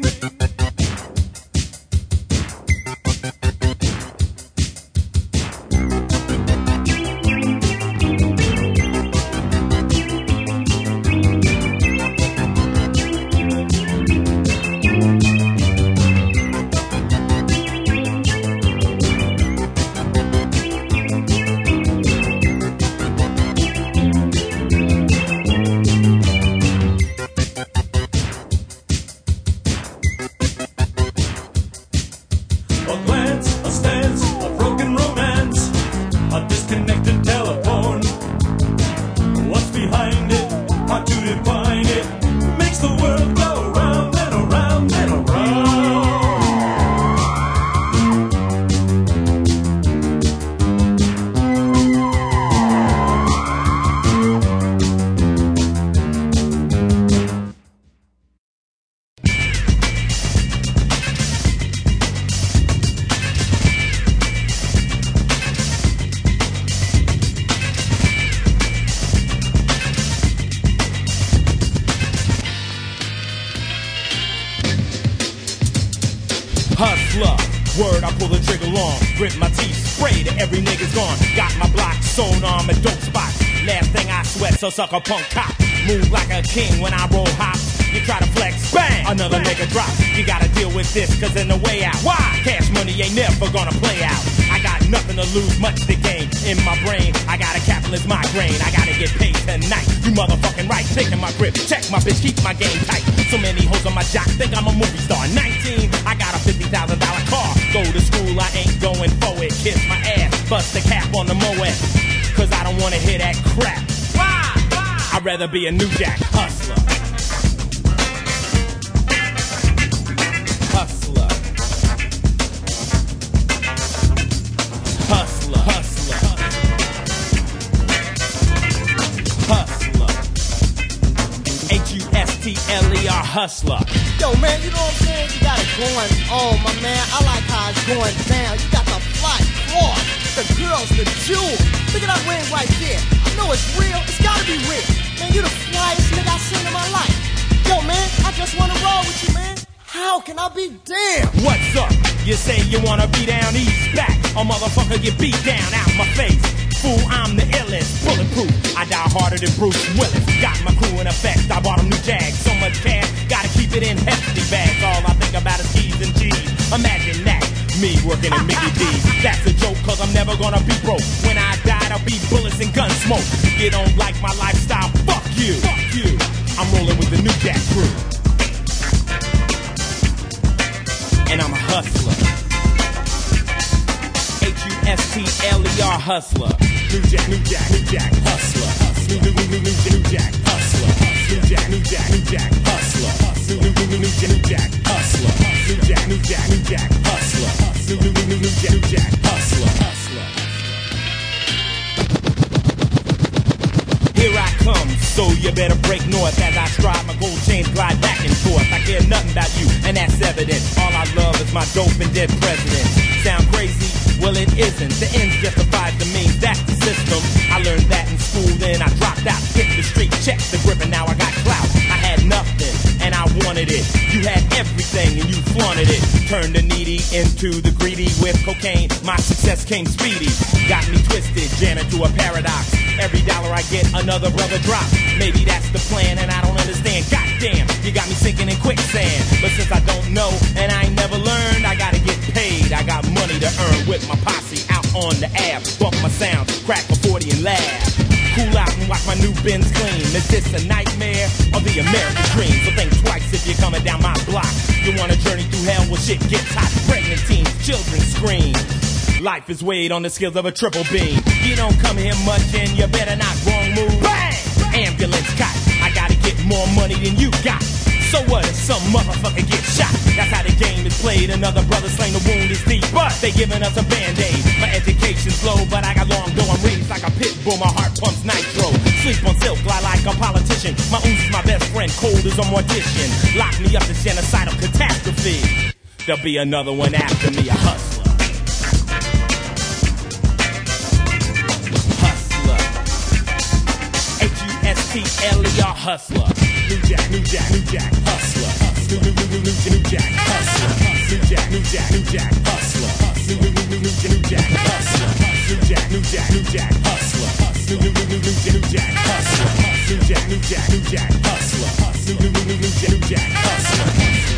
A glance, a stance, a broken romance, a disconnected telephone. What's behind it? How to define it? Makes the world go round and around and around. Hustler, word, I pull the trigger long. Grit my teeth, spray to every nigga's gone. Got my block sewn on my dope spots. Last thing I sweat, so suck a punk cop. Move like a king when I roll hops. You try to flex, bang, another nigga drops. You gotta deal with this, cause in the way out. Why? Cash money ain't never gonna play out. I got nothing to lose, much to gain. In my brain, I got a capitalist migraine. I gotta get paid tonight. You motherfucking right, taking my grip. Check my bitch, keep my game tight. So many hoes on my jock, think I'm a movie star. 19, I got a $50,000 car. Go to school, I ain't going for it. Kiss my ass, bust the cap on the Moet. Cause I don't wanna hear that crap. Why? I'd rather be a New Jack hustler. Hustler. Hustler. Hustler. Hustler. H-U-S-T-L-E-R hustler. Yo, man, you know what I'm saying? You got it going on, my man. I like how it's going down. You got the fly floor, the girls, the jewels. Look at that ring right there. I know it's real. It's gotta be real. Man, you the flyest nigga I've seen in my life. Yo, man, I just wanna roll with you, man. How can I be damned? What's up? You say you wanna be down east, back. A motherfucker get beat down out my face. Fool, I'm the illest, bulletproof. I die harder than Bruce Willis. Got my crew in effect. I bought them new Jags. So much cash, gotta keep it in hefty bags. All I think about is T's and G's. Imagine that, me working in Mickey D's. That's a joke, cause I'm never gonna be broke. When I die, there'll be bullets and gun smoke. You don't like my lifestyle? Fuck you. Fuck you. I'm rolling with the new Jack crew. And I'm a hustler. H-U-S-T-L-E-R hustler. New Jack, New Jack, New Jack, hustler. New Jack, hustler. New Jack, New Jack, New Jack, hustler. New Jack, hustler. New Jack, New Jack, New Jack, hustler. New Jack, hustler. Here I come, so you better break north as I stride my gold chains glide back and forth. I care nothing about you, and that's evident. All I love is my dope and dead president. Sound crazy? Well, it isn't. The ends justifies the means. That's the system. I learned that in school, then I dropped out. Hit the street, checked the grip, and now I got clout. I had nothing, and I wanted it. You had everything, and you flaunted it. Turned the needy into the greedy with cocaine. My success came speedy. Got me twisted, jammed into a paradox. Every dollar I get, another brother drops. Maybe that's the plan, and I don't understand. Goddamn, you got me sinking in quicksand. But since I don't know, and I ain't never learned, I gotta get paid. I got money to earn with my posse out on the Ave. Bump my sound, crack a 40 and laugh. Cool out and watch my new Benz clean. Is this a nightmare or the American dream? So think twice if you're coming down my block. You want to journey through hell where shit gets hot. Pregnant teens, children scream. Life is weighed on the scales of a triple beam. You don't come here much and you better not wrong move. Bang! Ambulance cot. I gotta get more money than you got. So what if some motherfucker gets shot? That's how the game is played. Another brother slain, the wound is deep, but they giving us a band-aid. My education's low, but I got long dough. I'm raised like a pit bull, my heart pumps nitro. Sleep on silk, lie like a politician. My ooze is my best friend, cold as a mortician. Lock me up to genocidal catastrophe. There'll be another one after me, a hustler. H-U-S-T-L-E-R, hustler. New Jack, New Jack, New Jack, hustler. New Jack, hustler. New Jack, New Jack, New Jack, hustler. New Jack, hustler. New Jack, New Jack, New Jack, hustler. New Jack, hustler. New Jack, New Jack, New Jack, hustler. New Jack, hustler.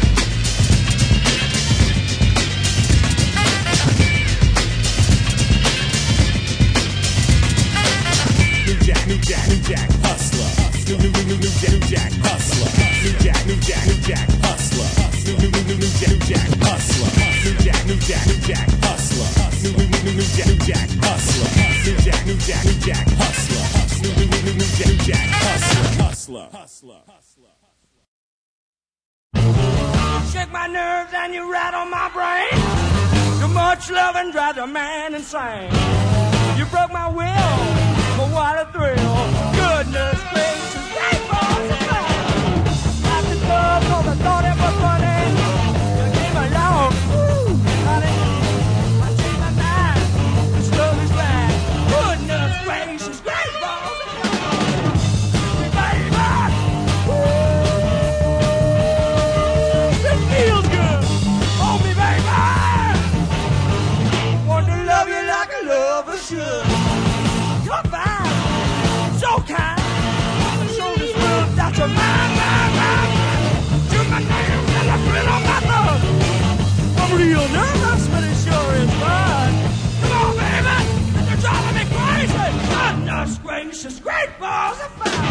New Jack, New Jack, New Jack, hustler. New Jack, hustler. New Jack, New Jack, New Jack, hustler. New Jack, hustler. New Jack, New Jack, New Jack, hustler. New Jack, New Jack, hustler. New Jack, New Jack, New Jack, hustler. New Jack, hustler. Shake my nerves and you rattle my brain. Too much loving drives a man insane. You broke my will, but what a thrill. Goodness gracious, great balls of fire. After love, cause I thought it was funny. You came along, ooh, honey. I changed my mind, this love is right. Goodness gracious, great balls of fire. Baby, ooh, it feels good. Hold me, baby. Want to love you like a lover should. You're fine, so kind. Show this world that you're mine. You're my name and I feel on my thumb. I'm real nervous, but it sure is fun. Come on, baby, you're driving me crazy. Goodness gracious, great balls of fire.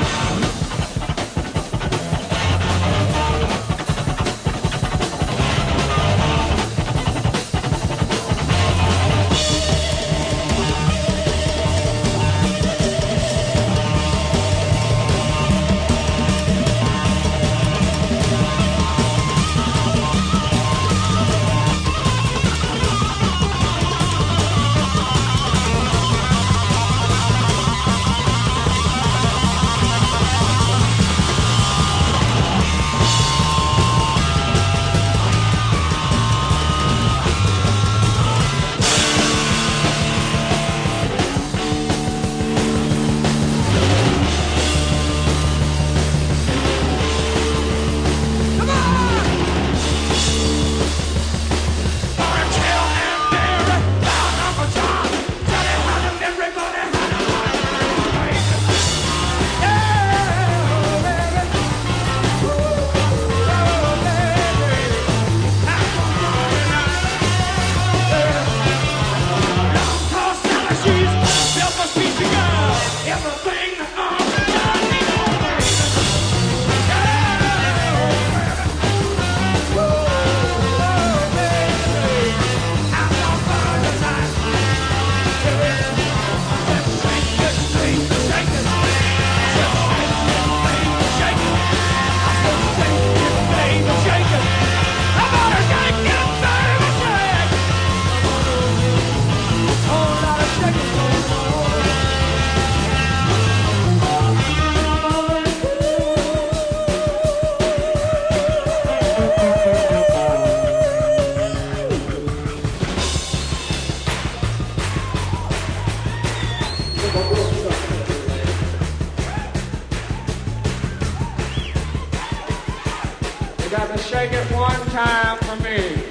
You got to shake it one time for me.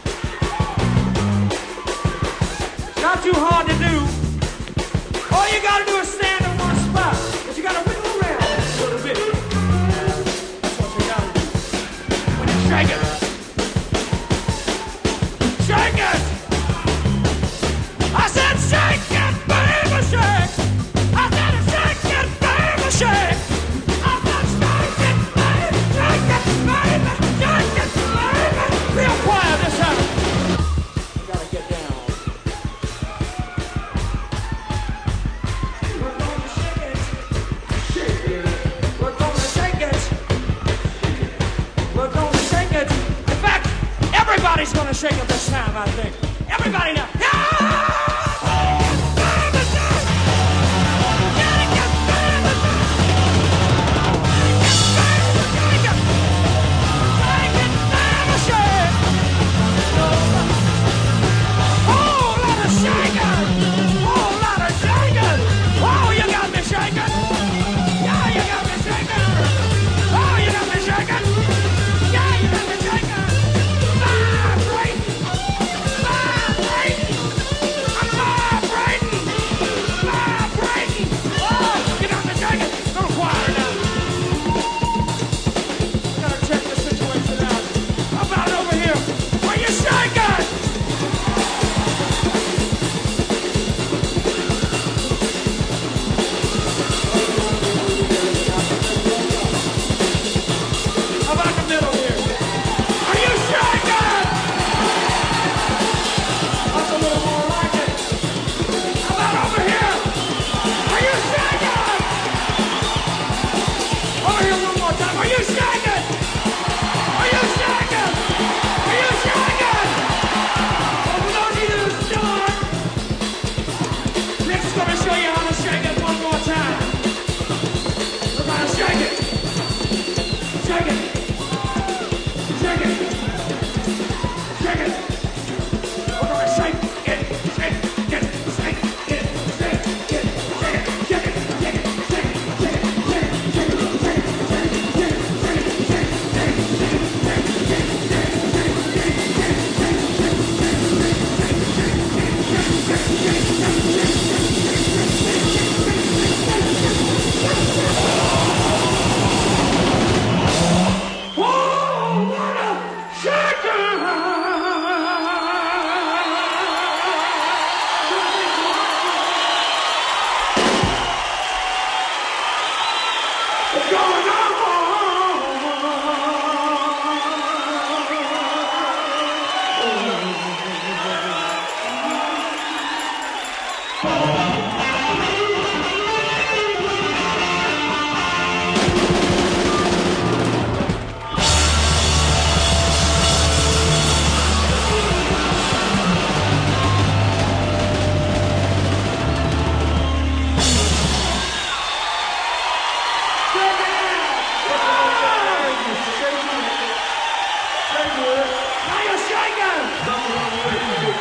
It's not too hard to do. All you got to do is stand in one spot. But you got to wiggle around a little bit. That's what you got to do. When you shake it. Shake it! I said shake it, baby, shake! I said shake it, baby, shake! I said shake it, baby, shake it, baby, shake it, baby! Real quiet this time. You gotta get down. gonna shake it this time, I think. Everybody now.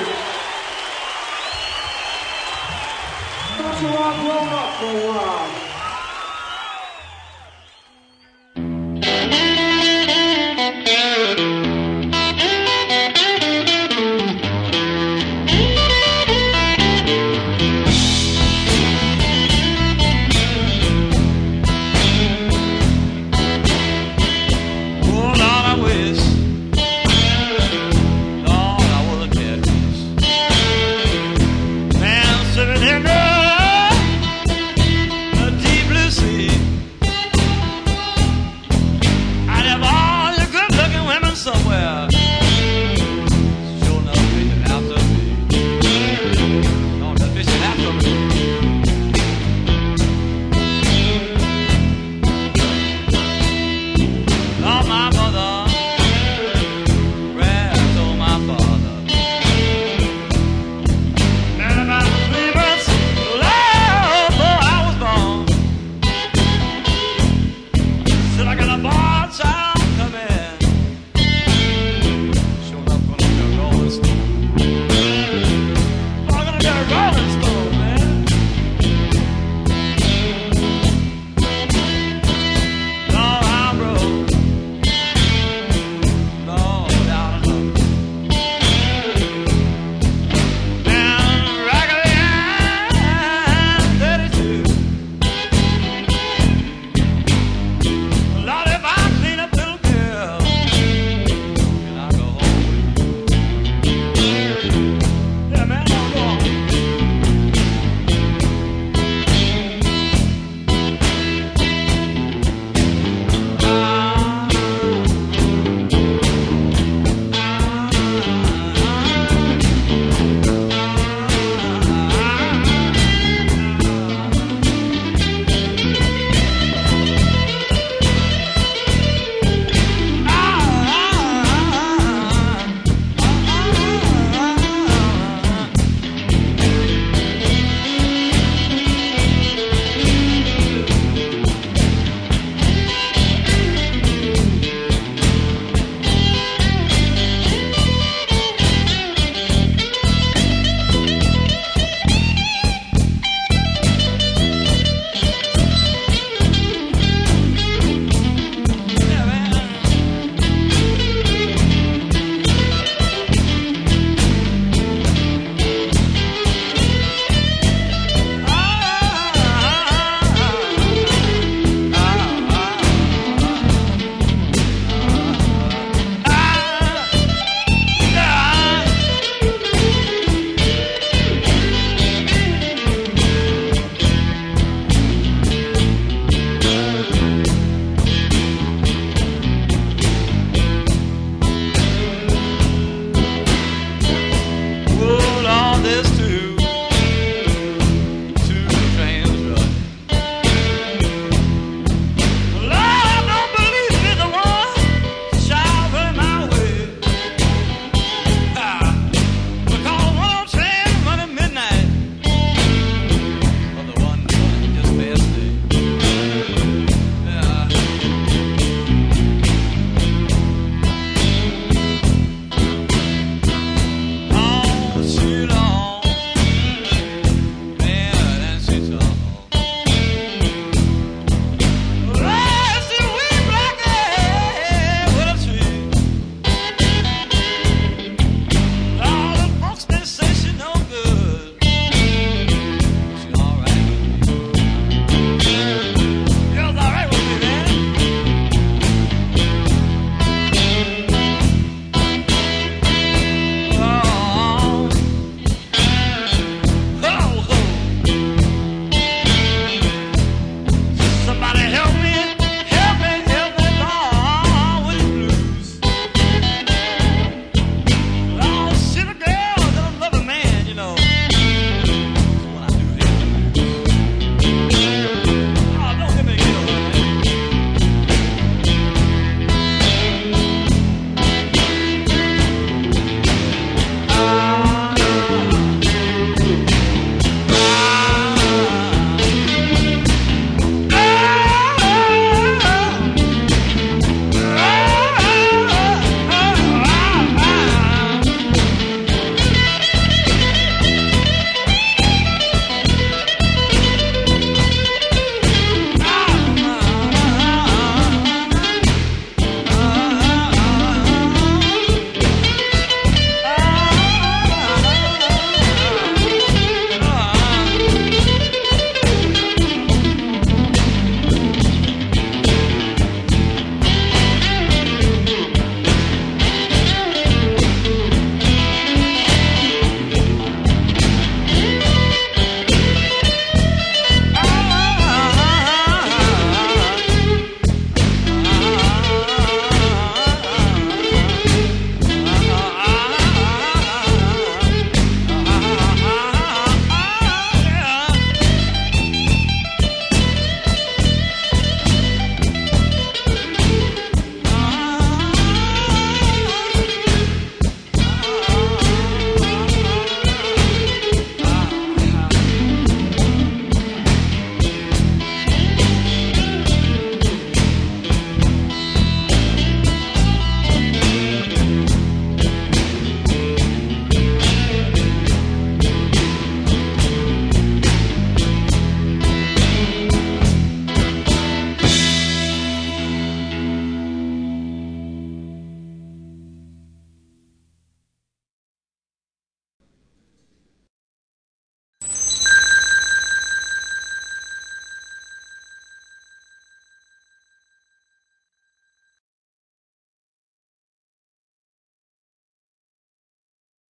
Grown up for a while.